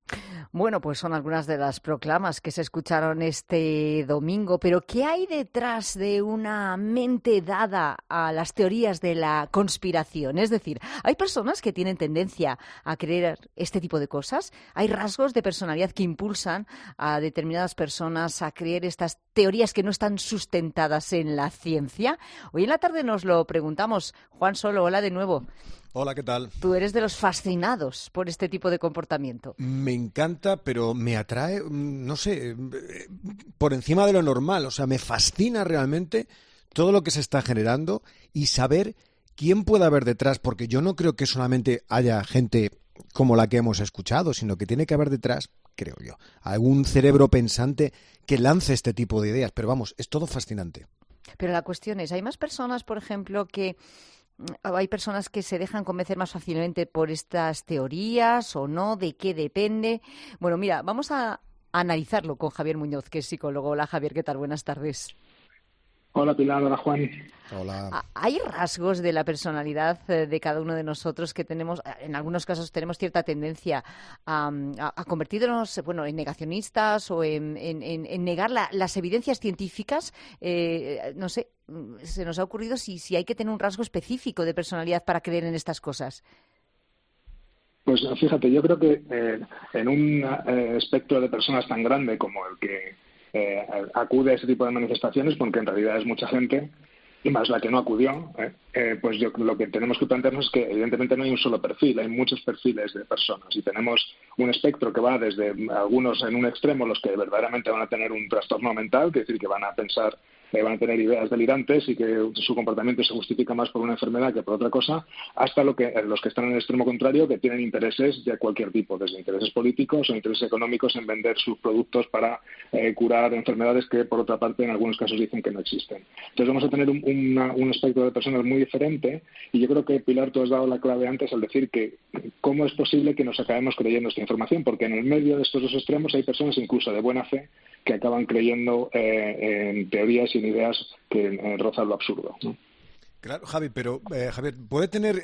Bueno, pues son algunas de las proclamas que se escucharon este domingo, pero ¿qué hay detrás de una mente dada a las teorías de la conspiración? Es decir, ¿hay personas que tienen tendencia a creer este tipo de cosas? ¿Hay rasgos de personalidad que impulsan a determinadas personas a creer estas teorías que no están sustentadas en la ciencia? Hoy en la tarde nos lo preguntamos. Juan Solo, hola de nuevo. Hola, ¿qué tal? Tú eres de los fascinados por este tipo de comportamiento. Me encanta, pero me atrae, no sé, por encima de lo normal. O sea, me fascina realmente todo lo que se está generando y saber quién puede haber detrás, porque yo no creo que solamente haya gente como la que hemos escuchado, sino que tiene que haber detrás, creo yo, algún cerebro pensante que lance este tipo de ideas. Pero vamos, es todo fascinante. Pero la cuestión es, ¿hay más personas, por ejemplo, hay personas que se dejan convencer más fácilmente por estas teorías o no? ¿De qué depende? Bueno, mira, vamos a analizarlo con Javier Muñoz, que es psicólogo. Hola, Javier, ¿qué tal? Buenas tardes. Hola, Pilar. Hola, Juan. Hola. ¿Hay rasgos de la personalidad de cada uno de nosotros que tenemos, en algunos casos tenemos cierta tendencia a convertirnos, bueno, en negacionistas o en negar las evidencias científicas? No sé, se nos ha ocurrido si hay que tener un rasgo específico de personalidad para creer en estas cosas. Pues fíjate, yo creo que en un espectro de personas tan grande como el que acude a ese tipo de manifestaciones, porque en realidad es mucha gente, y más la que no acudió, pues lo que tenemos que plantearnos es que evidentemente no hay un solo perfil, hay muchos perfiles de personas y tenemos un espectro que va desde algunos en un extremo, los que verdaderamente van a tener un trastorno mental, que es decir, que van a pensar, van a tener ideas delirantes y que su comportamiento se justifica más por una enfermedad que por otra cosa, hasta los que están en el extremo contrario, que tienen intereses de cualquier tipo, desde intereses políticos o intereses económicos en vender sus productos para curar enfermedades que, por otra parte, en algunos casos dicen que no existen. Entonces vamos a tener un espectro de personas muy diferente y yo creo que, Pilar, tú has dado la clave antes al decir que cómo es posible que nos acabemos creyendo esta información, porque en el medio de estos dos extremos hay personas incluso de buena fe que acaban creyendo en teorías y en ideas que rozan lo absurdo, ¿no? Claro, Javi, pero Javier, ¿puede tener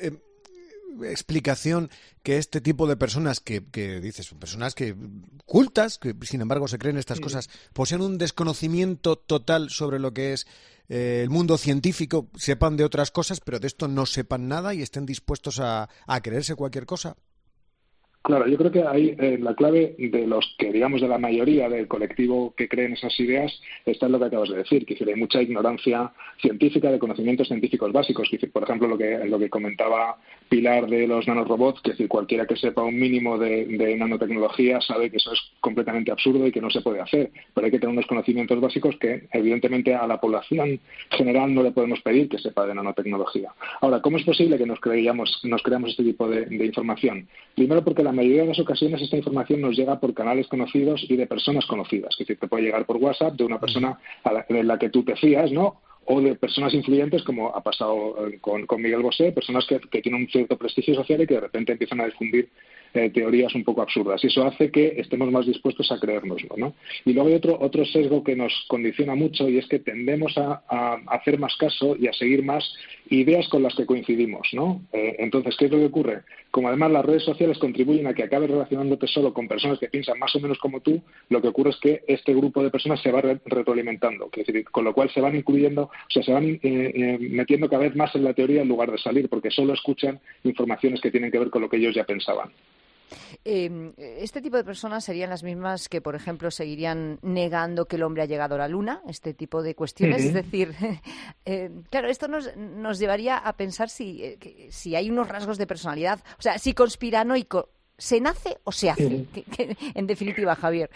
explicación que este tipo de personas que dices, son personas que cultas, que sin embargo se creen estas cosas, poseen un desconocimiento total sobre lo que es el mundo científico, sepan de otras cosas, pero de esto no sepan nada y estén dispuestos a creerse cualquier cosa? Claro, yo creo que ahí la clave de los que, digamos, de la mayoría del colectivo que creen esas ideas está en lo que acabas de decir, que hay mucha ignorancia científica de conocimientos científicos básicos. Que, por ejemplo, lo que comentaba Pilar de los nanorobots, que decir, cualquiera que sepa un mínimo de nanotecnología sabe que eso es completamente absurdo y que no se puede hacer, pero hay que tener unos conocimientos básicos que, evidentemente, a la población general no le podemos pedir que sepa de nanotecnología. Ahora, ¿cómo es posible que nos creamos este tipo de información? Primero, porque la mayoría de las ocasiones esta información nos llega por canales conocidos y de personas conocidas. Es decir, te puede llegar por WhatsApp de una persona de la que tú te fías, ¿no? O de personas influyentes, como ha pasado con Miguel Bosé, personas que tienen un cierto prestigio social y que de repente empiezan a difundir teorías un poco absurdas. Y eso hace que estemos más dispuestos a creérnoslo, ¿no? Y luego hay otro sesgo que nos condiciona mucho, y es que tendemos a hacer más caso y a seguir más ideas con las que coincidimos, ¿no? Entonces, ¿qué es lo que ocurre? Como además las redes sociales contribuyen a que acabes relacionándote solo con personas que piensan más o menos como tú, lo que ocurre es que este grupo de personas se va retroalimentando, es decir, con lo cual se van incluyendo, o sea, se van metiendo cada vez más en la teoría en lugar de salir, porque solo escuchan informaciones que tienen que ver con lo que ellos ya pensaban. Este tipo de personas serían las mismas que, por ejemplo, seguirían negando que el hombre ha llegado a la Luna, este tipo de cuestiones. Uh-huh. Es decir, claro, esto nos llevaría a pensar si hay unos rasgos de personalidad, o sea, si conspiranoico se nace o se hace. Uh-huh. En definitiva, Javier.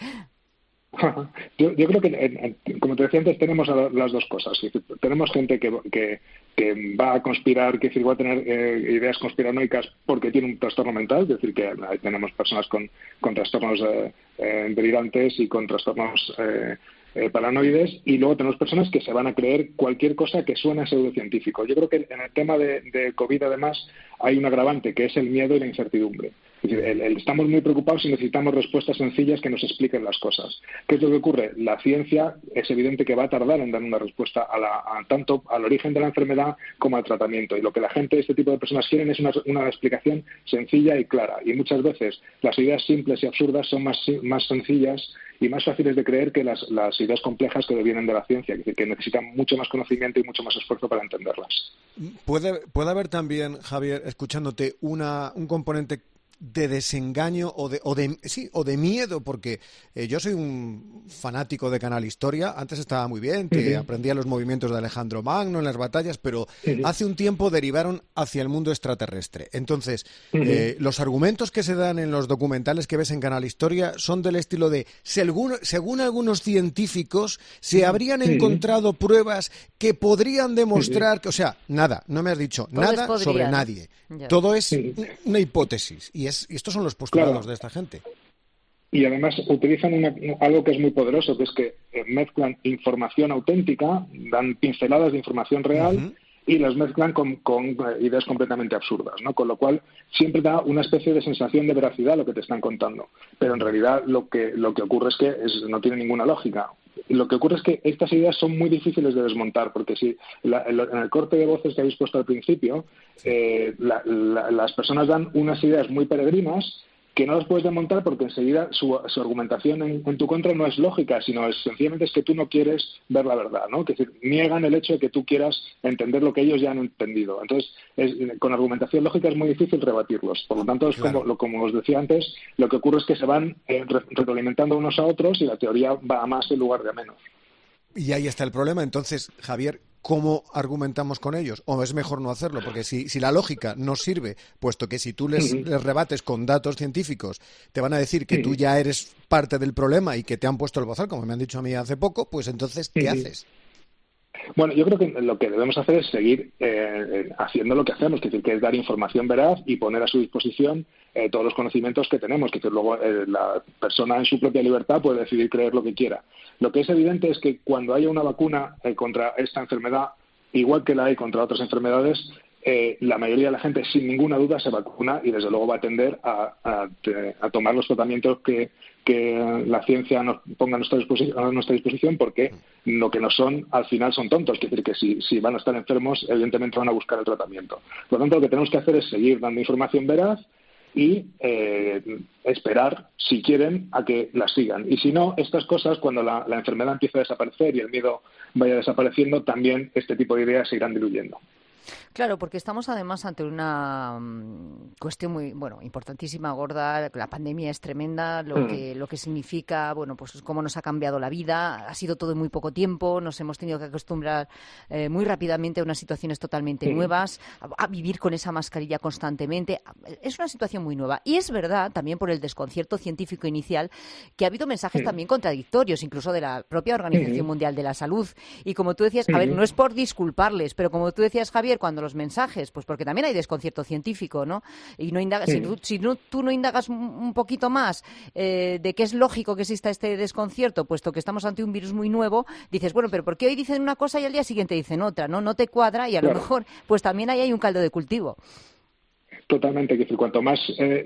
Yo creo que, como te decía antes, tenemos las dos cosas. Tenemos gente que va a conspirar, que va a tener ideas conspiranoicas porque tiene un trastorno mental, es decir, que tenemos personas con trastornos delirantes y con trastornos paranoides, y luego tenemos personas que se van a creer cualquier cosa que suene a pseudocientífico. Yo creo que en el tema de COVID, además, hay un agravante, que es el miedo y la incertidumbre. Es decir, estamos muy preocupados y necesitamos respuestas sencillas que nos expliquen las cosas. ¿Qué es lo que ocurre? La ciencia es evidente que va a tardar en dar una respuesta tanto al origen de la enfermedad como al tratamiento. Y lo que la gente, este tipo de personas quieren es una explicación sencilla y clara. Y muchas veces las ideas simples y absurdas son más sencillas y más fáciles de creer que las ideas complejas que vienen de la ciencia, es decir, que necesitan mucho más conocimiento y mucho más esfuerzo para entenderlas. ¿Puede haber también, Javier, escuchándote, un componente de desengaño o de miedo? Porque yo soy un fanático de Canal Historia. Antes estaba muy bien, que aprendía los movimientos de Alejandro Magno en las batallas, pero hace un tiempo derivaron hacia el mundo extraterrestre. Entonces, los argumentos que se dan en los documentales que ves en Canal Historia son del estilo de, según algunos científicos, se habrían encontrado pruebas que podrían demostrar que, o sea, nada, no me has dicho nada sobre nadie. Ya. Todo es una hipótesis y estos son los postulados de esta gente. Y además utilizan algo que es muy poderoso, que es que mezclan información auténtica, dan pinceladas de información real y las mezclan con ideas completamente absurdas, ¿no? Con lo cual siempre da una especie de sensación de veracidad lo que te están contando. Pero en realidad lo que ocurre es que no tiene ninguna lógica. Lo que ocurre es que estas ideas son muy difíciles de desmontar, porque si en el corte de voces que habéis puesto al principio, las personas dan unas ideas muy peregrinas que no las puedes desmontar porque enseguida su argumentación en tu contra no es lógica, sino sencillamente es que tú no quieres ver la verdad, ¿no? Que es decir, niegan el hecho de que tú quieras entender lo que ellos ya han entendido. Entonces, con argumentación lógica es muy difícil rebatirlos. Por lo tanto, es como os decía antes, lo que ocurre es que se van retroalimentando unos a otros y la teoría va a más en lugar de a menos. Y ahí está el problema. Entonces, Javier, ¿cómo argumentamos con ellos? ¿O es mejor no hacerlo? Porque si la lógica no sirve, puesto que si tú les rebates con datos científicos, te van a decir que tú ya eres parte del problema y que te han puesto el bozal, como me han dicho a mí hace poco, pues entonces, ¿qué haces? Bueno, yo creo que lo que debemos hacer es seguir haciendo lo que hacemos, que es dar información veraz y poner a su disposición todos los conocimientos que tenemos, que luego la persona en su propia libertad puede decidir creer lo que quiera. Lo que es evidente es que cuando haya una vacuna contra esta enfermedad, igual que la hay contra otras enfermedades, la mayoría de la gente sin ninguna duda se vacuna y desde luego va a tender a tomar los tratamientos que la ciencia nos ponga a nuestra disposición, porque lo que no son al final son tontos, es decir, que si van a estar enfermos evidentemente van a buscar el tratamiento. Por lo tanto, lo que tenemos que hacer es seguir dando información veraz y esperar, si quieren, a que las sigan. Y si no, estas cosas, cuando la enfermedad empiece a desaparecer y el miedo vaya desapareciendo, también este tipo de ideas se irán diluyendo. Claro, porque estamos además ante una cuestión muy, importantísima, gorda. La pandemia es tremenda, lo que significa, pues cómo nos ha cambiado la vida. Ha sido todo en muy poco tiempo, nos hemos tenido que acostumbrar muy rápidamente a unas situaciones totalmente nuevas, a vivir con esa mascarilla constantemente. Es una situación muy nueva. Y es verdad, también por el desconcierto científico inicial, que ha habido mensajes también contradictorios, incluso de la propia Organización Mundial de la Salud. Y como tú decías, a ver, no es por disculparles, pero como tú decías, Javier, cuando los mensajes, pues porque también hay desconcierto científico, ¿no? Y no indagas, si tú no indagas un poquito más de qué es lógico que exista este desconcierto, puesto que estamos ante un virus muy nuevo, dices, pero ¿por qué hoy dicen una cosa y al día siguiente dicen otra? No te cuadra y a lo mejor, pues también ahí hay un caldo de cultivo. Totalmente, es decir, cuanto más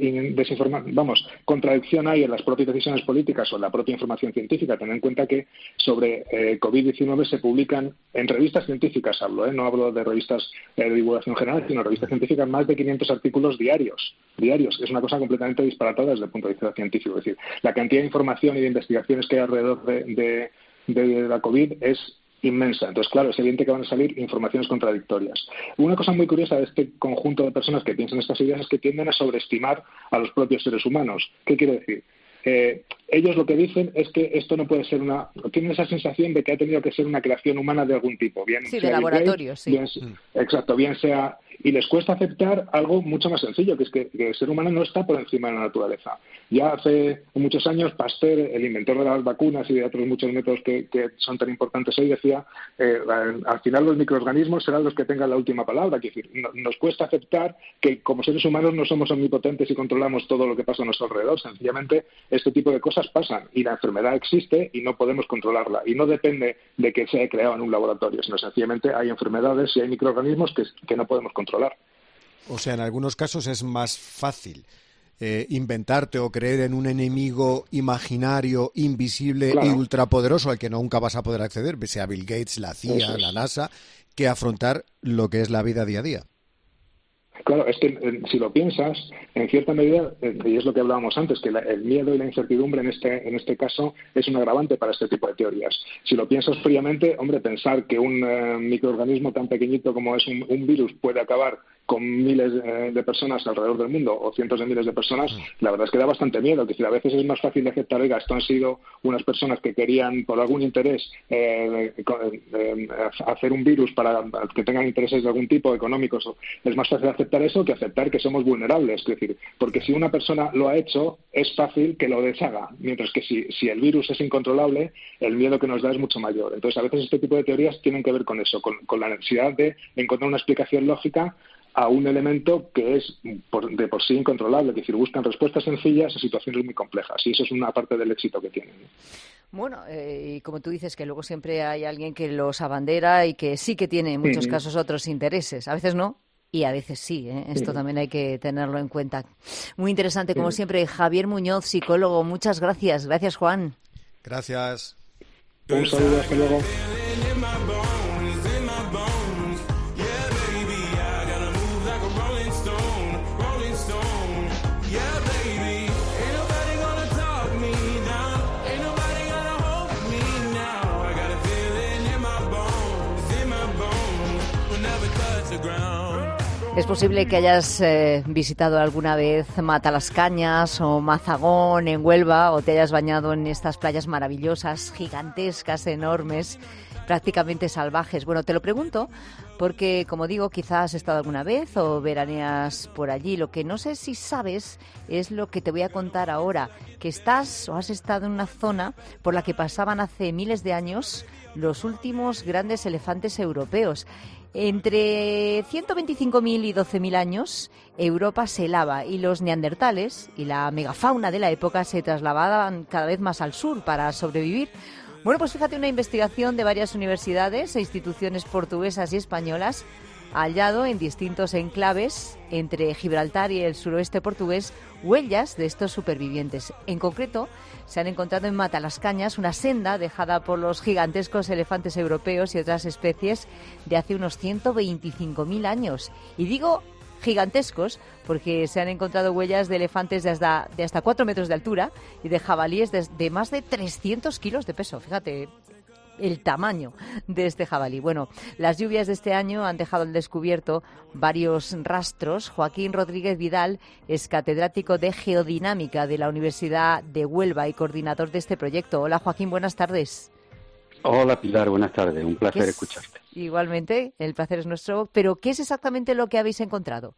contradicción hay en las propias decisiones políticas o en la propia información científica. Ten en cuenta que sobre COVID-19 se publican en revistas científicas, no hablo de revistas de divulgación general, sino revistas científicas, más de 500 artículos diarios. Es una cosa completamente disparatada desde el punto de vista científico. Es decir, la cantidad de información y de investigaciones que hay alrededor de la COVID es inmensa. Entonces, claro, es evidente que van a salir informaciones contradictorias. Una cosa muy curiosa de este conjunto de personas que piensan estas ideas es que tienden a sobreestimar a los propios seres humanos. ¿Qué quiere decir? Ellos lo que dicen es que esto no puede ser tienen esa sensación de que ha tenido que ser una creación humana de algún tipo, bien sí, sea de laboratorio, sí. Exacto, bien sea, y les cuesta aceptar algo mucho más sencillo, que es que el ser humano no está por encima de la naturaleza. Ya hace muchos años Pasteur, el inventor de las vacunas y de otros muchos métodos que son tan importantes hoy, decía al final los microorganismos serán los que tengan la última palabra. Es decir, nos cuesta aceptar que como seres humanos no somos omnipotentes y controlamos todo lo que pasa a nuestro alrededor. Sencillamente este tipo de cosas pasan y la enfermedad existe y no podemos controlarla, y no depende de que se haya creado en un laboratorio, sino sencillamente hay enfermedades y hay microorganismos que no podemos controlar. O sea, en algunos casos es más fácil inventarte o creer en un enemigo imaginario, invisible y ultrapoderoso al que nunca vas a poder acceder, sea Bill Gates, la CIA, la NASA, que afrontar lo que es la vida día a día. Claro, es que si lo piensas, en cierta medida, y es lo que hablábamos antes, que el miedo y la incertidumbre en este caso es un agravante para este tipo de teorías. Si lo piensas fríamente, hombre, pensar que un microorganismo tan pequeñito como es un virus puede acabar con miles de personas alrededor del mundo o cientos de miles de personas, la verdad es que da bastante miedo. Es decir, a veces es más fácil de aceptar, oiga, esto han sido unas personas que querían por algún interés hacer un virus para que tengan intereses de algún tipo económicos. Es más fácil aceptar eso que aceptar que somos vulnerables. Es decir, porque si una persona lo ha hecho, es fácil que lo deshaga, mientras que si el virus es incontrolable, el miedo que nos da es mucho mayor. Entonces, a veces este tipo de teorías tienen que ver con eso, con la necesidad de encontrar una explicación lógica a un elemento que es de por sí incontrolable, es decir, buscan respuestas sencillas a situaciones muy complejas, y eso es una parte del éxito que tienen. Bueno, y como tú dices, que luego siempre hay alguien que los abandera y que sí que tiene en muchos casos otros intereses, a veces no, y a veces sí, ¿eh? Esto también hay que tenerlo en cuenta. Muy interesante, como siempre, Javier Muñoz, psicólogo, muchas gracias. Gracias, Juan. Gracias. Un saludo, hasta luego. Es posible que hayas visitado alguna vez Matalascañas o Mazagón en Huelva, o te hayas bañado en estas playas maravillosas, gigantescas, enormes, prácticamente salvajes. Bueno, te lo pregunto porque, como digo, quizás has estado alguna vez o veraneas por allí. Lo que no sé si sabes es lo que te voy a contar ahora, que estás o has estado en una zona por la que pasaban hace miles de años los últimos grandes elefantes europeos. Entre 125.000 y 12.000 años, Europa se helaba y los neandertales y la megafauna de la época se trasladaban cada vez más al sur para sobrevivir. Bueno, pues fíjate, una investigación de varias universidades e instituciones portuguesas y españolas ha hallado en distintos enclaves entre Gibraltar y el suroeste portugués huellas de estos supervivientes. En concreto, se han encontrado en Matalascañas una senda dejada por los gigantescos elefantes europeos y otras especies de hace unos 125.000 años. Y digo gigantescos porque se han encontrado huellas de elefantes de hasta 4 metros de altura y de jabalíes de más de 300 kilos de peso. Fíjate el tamaño de este jabalí. Bueno, las lluvias de este año han dejado al descubierto varios rastros. Joaquín Rodríguez Vidal es catedrático de Geodinámica de la Universidad de Huelva y coordinador de este proyecto. Hola, Joaquín, buenas tardes. Hola, Pilar, buenas tardes. Un placer escucharte. Igualmente, el placer es nuestro. Pero, ¿qué es exactamente lo que habéis encontrado?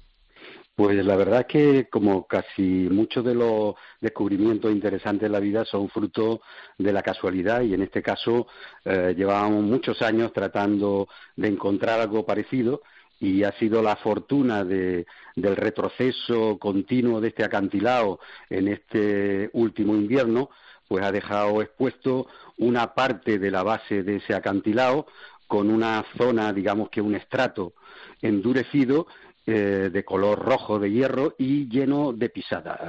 Pues la verdad es que, como casi muchos de los descubrimientos interesantes de la vida, son fruto de la casualidad, y en este caso llevábamos muchos años tratando de encontrar algo parecido, y ha sido la fortuna del retroceso continuo de este acantilado en este último invierno, pues ha dejado expuesto una parte de la base de ese acantilado con una zona, digamos que un estrato endurecido, de color rojo de hierro y lleno de pisadas.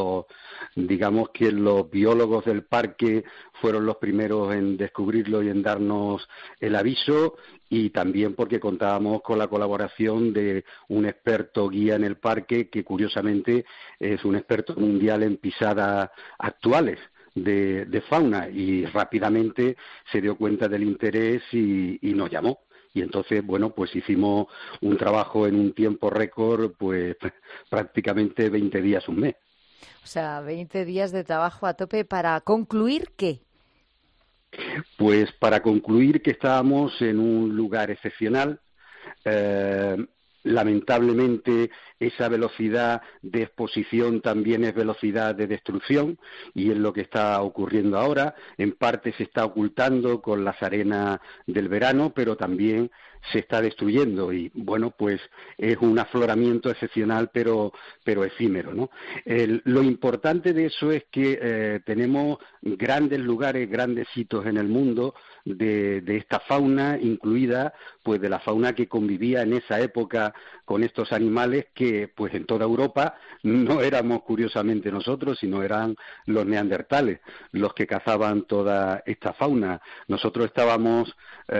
Digamos que los biólogos del parque fueron los primeros en descubrirlo y en darnos el aviso, y también porque contábamos con la colaboración de un experto guía en el parque que curiosamente es un experto mundial en pisadas actuales de fauna, y rápidamente se dio cuenta del interés y nos llamó. Y entonces, bueno, pues hicimos un trabajo en un tiempo récord, pues prácticamente 20 días, un mes. O sea, 20 días de trabajo a tope para concluir, ¿qué? Pues para concluir que estábamos en un lugar excepcional. Lamentablemente, esa velocidad de exposición también es velocidad de destrucción, y es lo que está ocurriendo ahora. En parte se está ocultando con las arenas del verano, pero también se está destruyendo, y bueno, pues es un afloramiento excepcional, pero efímero, ¿no? Lo importante de eso es que tenemos grandes lugares, grandes sitios en el mundo de esta fauna, incluida pues de la fauna que convivía en esa época con estos animales que, pues en toda Europa, no éramos curiosamente nosotros, sino eran los neandertales los que cazaban toda esta fauna. Nosotros estábamos,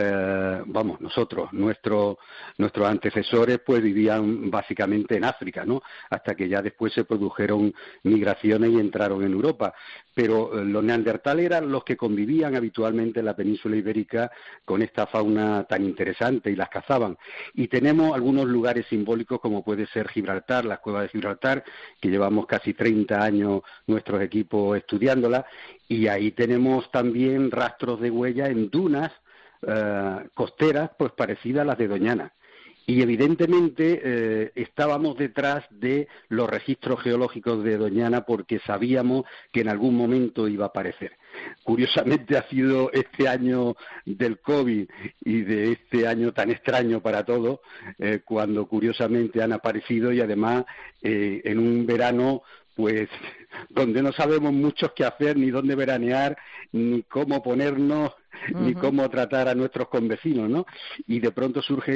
nuestros antecesores pues vivían básicamente en África, ¿no? Hasta que ya después se produjeron migraciones y entraron en Europa. Pero los neandertales eran los que convivían habitualmente en la península ibérica con esta fauna tan interesante y las cazaban. Y tenemos algunos lugares simbólicos como puede ser Gibraltar, la cueva de Gibraltar, que llevamos casi 30 años nuestros equipos estudiándola, y ahí tenemos también rastros de huella en dunas costeras pues parecidas a las de Doñana. Y evidentemente estábamos detrás de los registros geológicos de Doñana porque sabíamos que en algún momento iba a aparecer. Curiosamente ha sido este año del COVID y de este año tan extraño para todos, cuando curiosamente han aparecido y además en un verano pues donde no sabemos mucho qué hacer, ni dónde veranear, ni cómo ponernos, ni cómo tratar a nuestros convecinos, ¿no? Y de pronto surge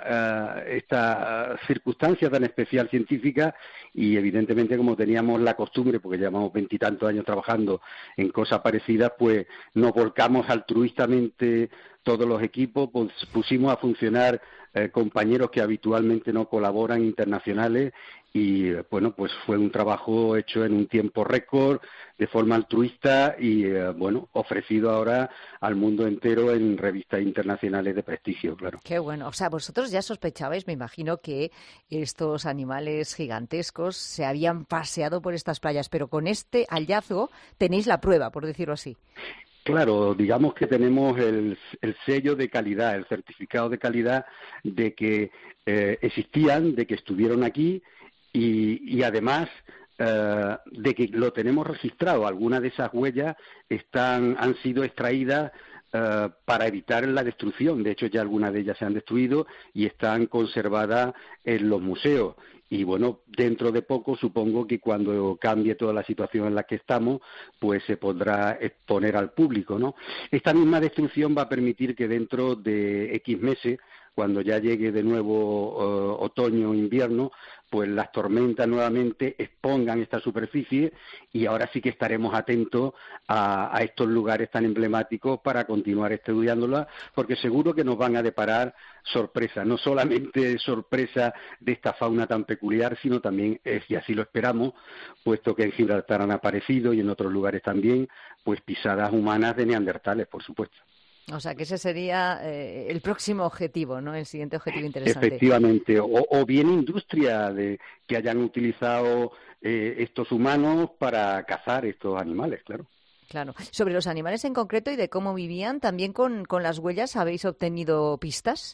esta circunstancia tan especial científica y evidentemente como teníamos la costumbre, porque llevamos 20 y tantos años trabajando en cosas parecidas, pues nos volcamos altruistamente todos los equipos, pues pusimos a funcionar compañeros que habitualmente no colaboran, internacionales, y bueno, pues fue un trabajo hecho en un tiempo récord, de forma altruista y ofrecido ahora al mundo entero en revistas internacionales de prestigio, claro. Qué bueno. O sea, vosotros ya sospechabais, me imagino, que estos animales gigantescos se habían paseado por estas playas, pero con este hallazgo tenéis la prueba, por decirlo así. Claro, digamos que tenemos el sello de calidad, el certificado de calidad de que existían, de que estuvieron aquí y además de que lo tenemos registrado. Algunas de esas huellas han sido extraídas para evitar la destrucción. De hecho, ya algunas de ellas se han destruido y están conservadas en los museos. Y bueno, dentro de poco supongo que cuando cambie toda la situación en la que estamos, pues se podrá exponer al público, ¿no? Esta misma destrucción va a permitir que dentro de X meses, cuando ya llegue de nuevo otoño o invierno, pues las tormentas nuevamente expongan esta superficie y ahora sí que estaremos atentos a estos lugares tan emblemáticos para continuar estudiándolas, porque seguro que nos van a deparar sorpresas, no solamente sorpresa de esta fauna tan peculiar, sino también, y así lo esperamos, puesto que en Gibraltar han aparecido y en otros lugares también, pues pisadas humanas de neandertales, por supuesto. O sea, que ese sería el próximo objetivo, ¿no? El siguiente objetivo interesante. Efectivamente, o bien industria que hayan utilizado estos humanos para cazar estos animales, claro. Claro. Sobre los animales en concreto y de cómo vivían, ¿también con las huellas habéis obtenido pistas?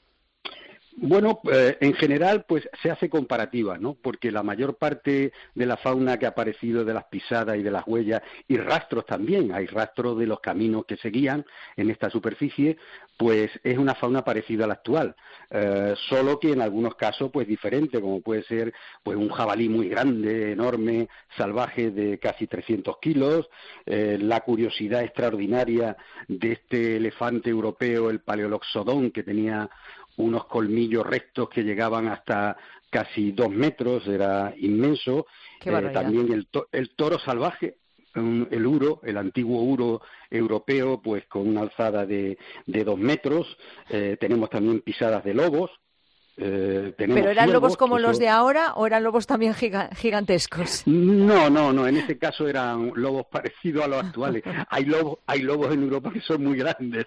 Bueno, en general, pues se hace comparativa, ¿no? Porque la mayor parte de la fauna que ha aparecido de las pisadas y de las huellas, y rastros también, hay rastros de los caminos que seguían en esta superficie, pues es una fauna parecida a la actual, solo que en algunos casos, pues diferente, como puede ser pues un jabalí muy grande, enorme, salvaje de casi 300 kilos, la curiosidad extraordinaria de este elefante europeo, el Paleoloxodon, que tenía unos colmillos rectos que llegaban hasta casi 2 metros, era inmenso. También el toro salvaje, el uro, el antiguo uro europeo, pues con una alzada de 2 metros. Tenemos también pisadas de lobos. ¿Pero eran lobos como los de ahora o eran lobos también gigantescos? No, en este caso eran lobos parecidos a los actuales. Hay lobos en Europa que son muy grandes,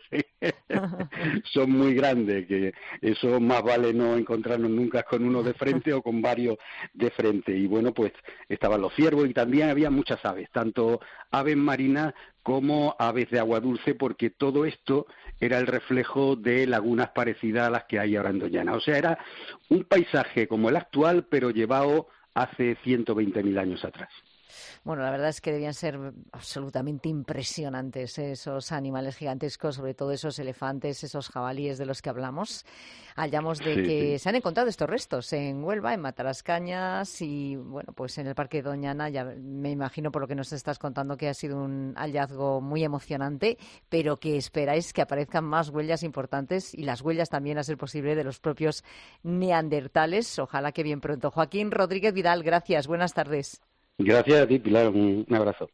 son muy grandes, que eso más vale no encontrarnos nunca con uno de frente o con varios de frente. Y bueno, pues estaban los ciervos y también había muchas aves, tanto aves marinas como aves de agua dulce, porque todo esto era el reflejo de lagunas parecidas a las que hay ahora en Doñana. O sea, era un paisaje como el actual, pero llevado hace 120.000 años atrás. Bueno, la verdad es que debían ser absolutamente impresionantes esos animales gigantescos, sobre todo esos elefantes, esos jabalíes de los que hablamos. Hallamos de que se han encontrado estos restos en Huelva, en Matarascañas y, bueno, pues en el Parque Doñana. Ya me imagino por lo que nos estás contando que ha sido un hallazgo muy emocionante, pero que esperáis que aparezcan más huellas importantes y las huellas también, a ser posible, de los propios neandertales. Ojalá que bien pronto. Joaquín Rodríguez Vidal, gracias. Buenas tardes. Gracias a ti, Pilar. Un abrazo.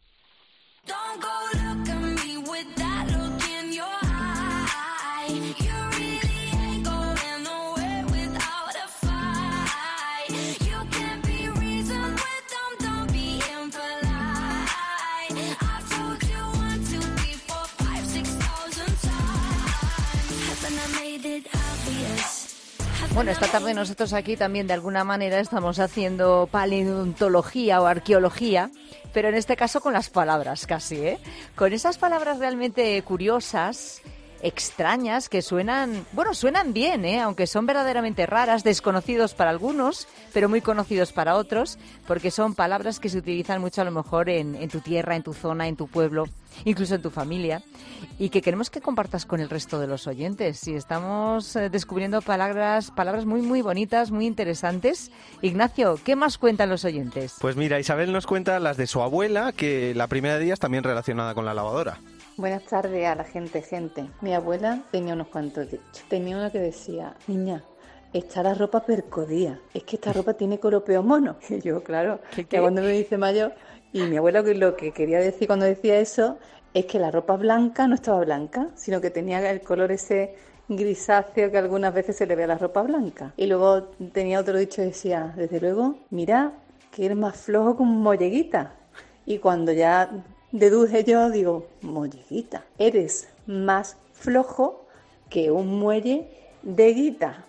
Bueno, esta tarde nosotros aquí también de alguna manera estamos haciendo paleontología o arqueología, pero en este caso con las palabras casi, ¿eh? Con esas palabras realmente curiosas, extrañas, que suenan bien, aunque son verdaderamente raras, desconocidos para algunos, pero muy conocidos para otros, porque son palabras que se utilizan mucho a lo mejor en tu tierra, en tu zona, en tu pueblo, incluso en tu familia, y que queremos que compartas con el resto de los oyentes. Y estamos descubriendo palabras muy, muy bonitas, muy interesantes. Ignacio, ¿qué más cuentan los oyentes? Pues mira, Isabel nos cuenta las de su abuela, que la primera de ellas también relacionada con la lavadora. Buenas tardes a la gente. Mi abuela tenía unos cuantos dichos. Tenía una que decía: niña, está la ropa percodía, es que esta ropa tiene coropeo mono. Y yo, claro, que cuando me dice mayor, y mi abuela lo que quería decir cuando decía eso es que la ropa blanca no estaba blanca, sino que tenía el color ese grisáceo que algunas veces se le ve a la ropa blanca. Y luego tenía otro dicho que decía: desde luego, mira, que eres más flojo que un molleguita. Y cuando ya deduje yo, digo: molleguita, eres más flojo que un muelle de guita.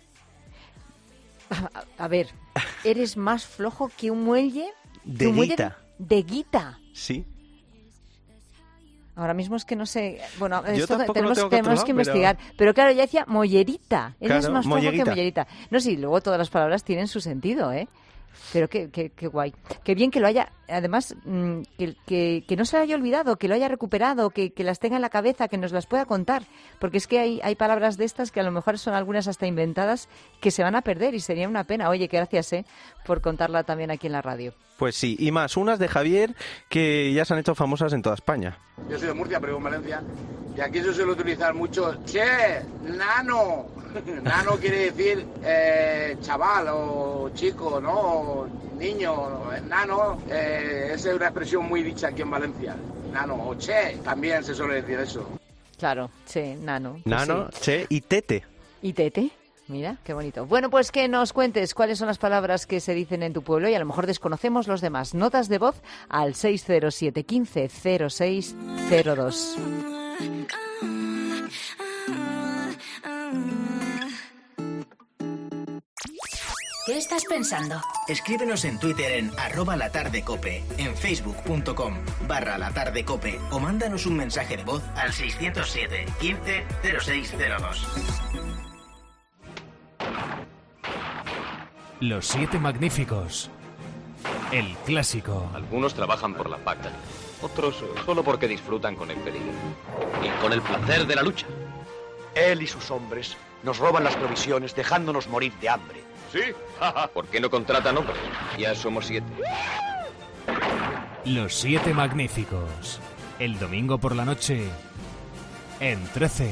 A ver, ¿eres más flojo que un muelle? De guita. De guita. Sí. Ahora mismo es que no sé. Bueno, yo esto tenemos que investigar. Pero claro, ya decía mollerita. Eres claro, más flojo molleguita. que mollerita. No, sí, luego todas las palabras tienen su sentido, ¿eh? Pero qué guay. Qué bien que lo haya, además, que no se lo haya olvidado, que lo haya recuperado, que las tenga en la cabeza, que nos las pueda contar. Porque es que hay palabras de estas que a lo mejor son algunas hasta inventadas que se van a perder y sería una pena. Oye, que gracias por contarla también aquí en la radio. Pues sí, y más, unas de Javier que ya se han hecho famosas en toda España. Yo soy de Murcia, pero vivo en Valencia, y aquí se suele utilizar mucho che, nano. Nano quiere decir chaval o chico, ¿no? O niño, nano. Esa es una expresión muy dicha aquí en Valencia. Nano o che, también se suele decir eso. Claro, che, nano. Nano, sí. Che y tete. ¿Y tete? Mira, qué bonito. Bueno, pues que nos cuentes cuáles son las palabras que se dicen en tu pueblo y a lo mejor desconocemos los demás. Notas de voz al 607 15 06 02. ¿Qué estás pensando? Escríbenos en Twitter en @latardecope, en facebook.com/latardecope o mándanos un mensaje de voz al 607 15 06 02. Los 7 magníficos. El clásico. Algunos trabajan por la paca, otros solo porque disfrutan con el peligro y con el placer de la lucha. Él y sus hombres nos roban las provisiones dejándonos morir de hambre. ¿Sí? ¿Por qué no contratan hombres? Ya somos 7. Los 7 magníficos. El domingo por la noche en 13.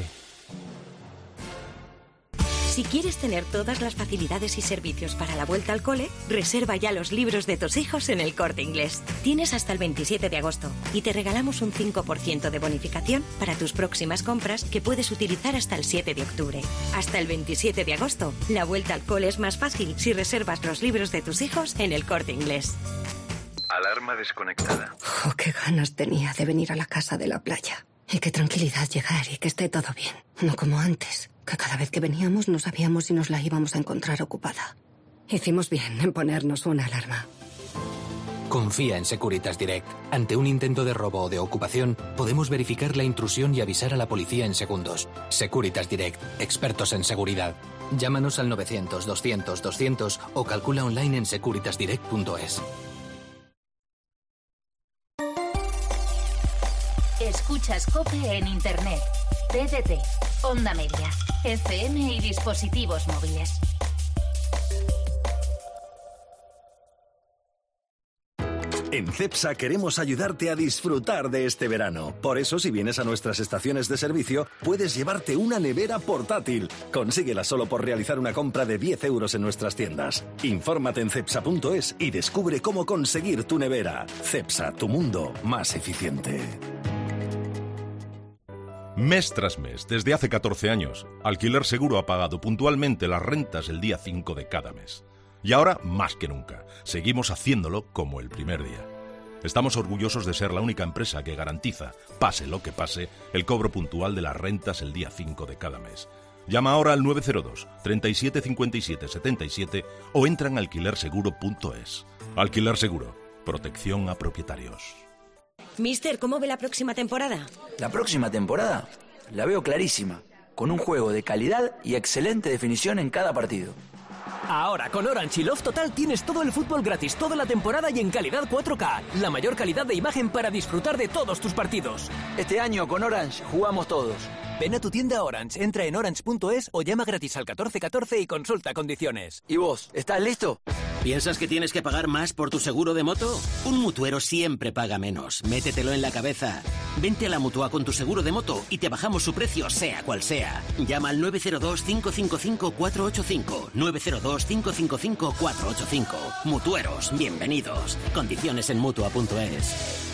Si quieres tener todas las facilidades y servicios para la vuelta al cole, reserva ya los libros de tus hijos en El Corte Inglés. Tienes hasta el 27 de agosto y te regalamos un 5% de bonificación para tus próximas compras que puedes utilizar hasta el 7 de octubre. Hasta el 27 de agosto, la vuelta al cole es más fácil si reservas los libros de tus hijos en El Corte Inglés. Alarma desconectada. Oh, qué ganas tenía de venir a la casa de la playa. Y qué tranquilidad llegar y que esté todo bien. No como antes, que cada vez que veníamos no sabíamos si nos la íbamos a encontrar ocupada. Hicimos bien en ponernos una alarma. Confía en Securitas Direct. Ante un intento de robo o de ocupación, podemos verificar la intrusión y avisar a la policía en segundos. Securitas Direct, expertos en seguridad. Llámanos al 900 200 200 o calcula online en securitasdirect.es. Escuchas COPE en Internet, TDT, Onda Media, FM y dispositivos móviles. En Cepsa queremos ayudarte a disfrutar de este verano. Por eso, si vienes a nuestras estaciones de servicio, puedes llevarte una nevera portátil. Consíguela solo por realizar una compra de 10 euros en nuestras tiendas. Infórmate en cepsa.es y descubre cómo conseguir tu nevera. Cepsa, tu mundo más eficiente. Mes tras mes, desde hace 14 años, Alquiler Seguro ha pagado puntualmente las rentas el día 5 de cada mes. Y ahora, más que nunca, seguimos haciéndolo como el primer día. Estamos orgullosos de ser la única empresa que garantiza, pase lo que pase, el cobro puntual de las rentas el día 5 de cada mes. Llama ahora al 902 37 57 77 o entra en alquilerseguro.es. Alquiler Seguro, protección a propietarios. Mister, ¿cómo ve la próxima temporada? La próxima temporada la veo clarísima, con un juego de calidad y excelente definición en cada partido. Ahora con Orange y Love Total tienes todo el fútbol gratis toda la temporada y en calidad 4K. La mayor calidad de imagen para disfrutar de todos tus partidos. Este año con Orange jugamos todos. Ven a tu tienda Orange, entra en orange.es o llama gratis al 1414 y consulta condiciones. ¿Y vos, estás listo? ¿Piensas que tienes que pagar más por tu seguro de moto? Un mutuero siempre paga menos. Métetelo en la cabeza. Vente a la Mutua con tu seguro de moto y te bajamos su precio, sea cual sea. Llama al 902-555-485. 902-555-485. Mutueros, bienvenidos. Condiciones en Mutua.es.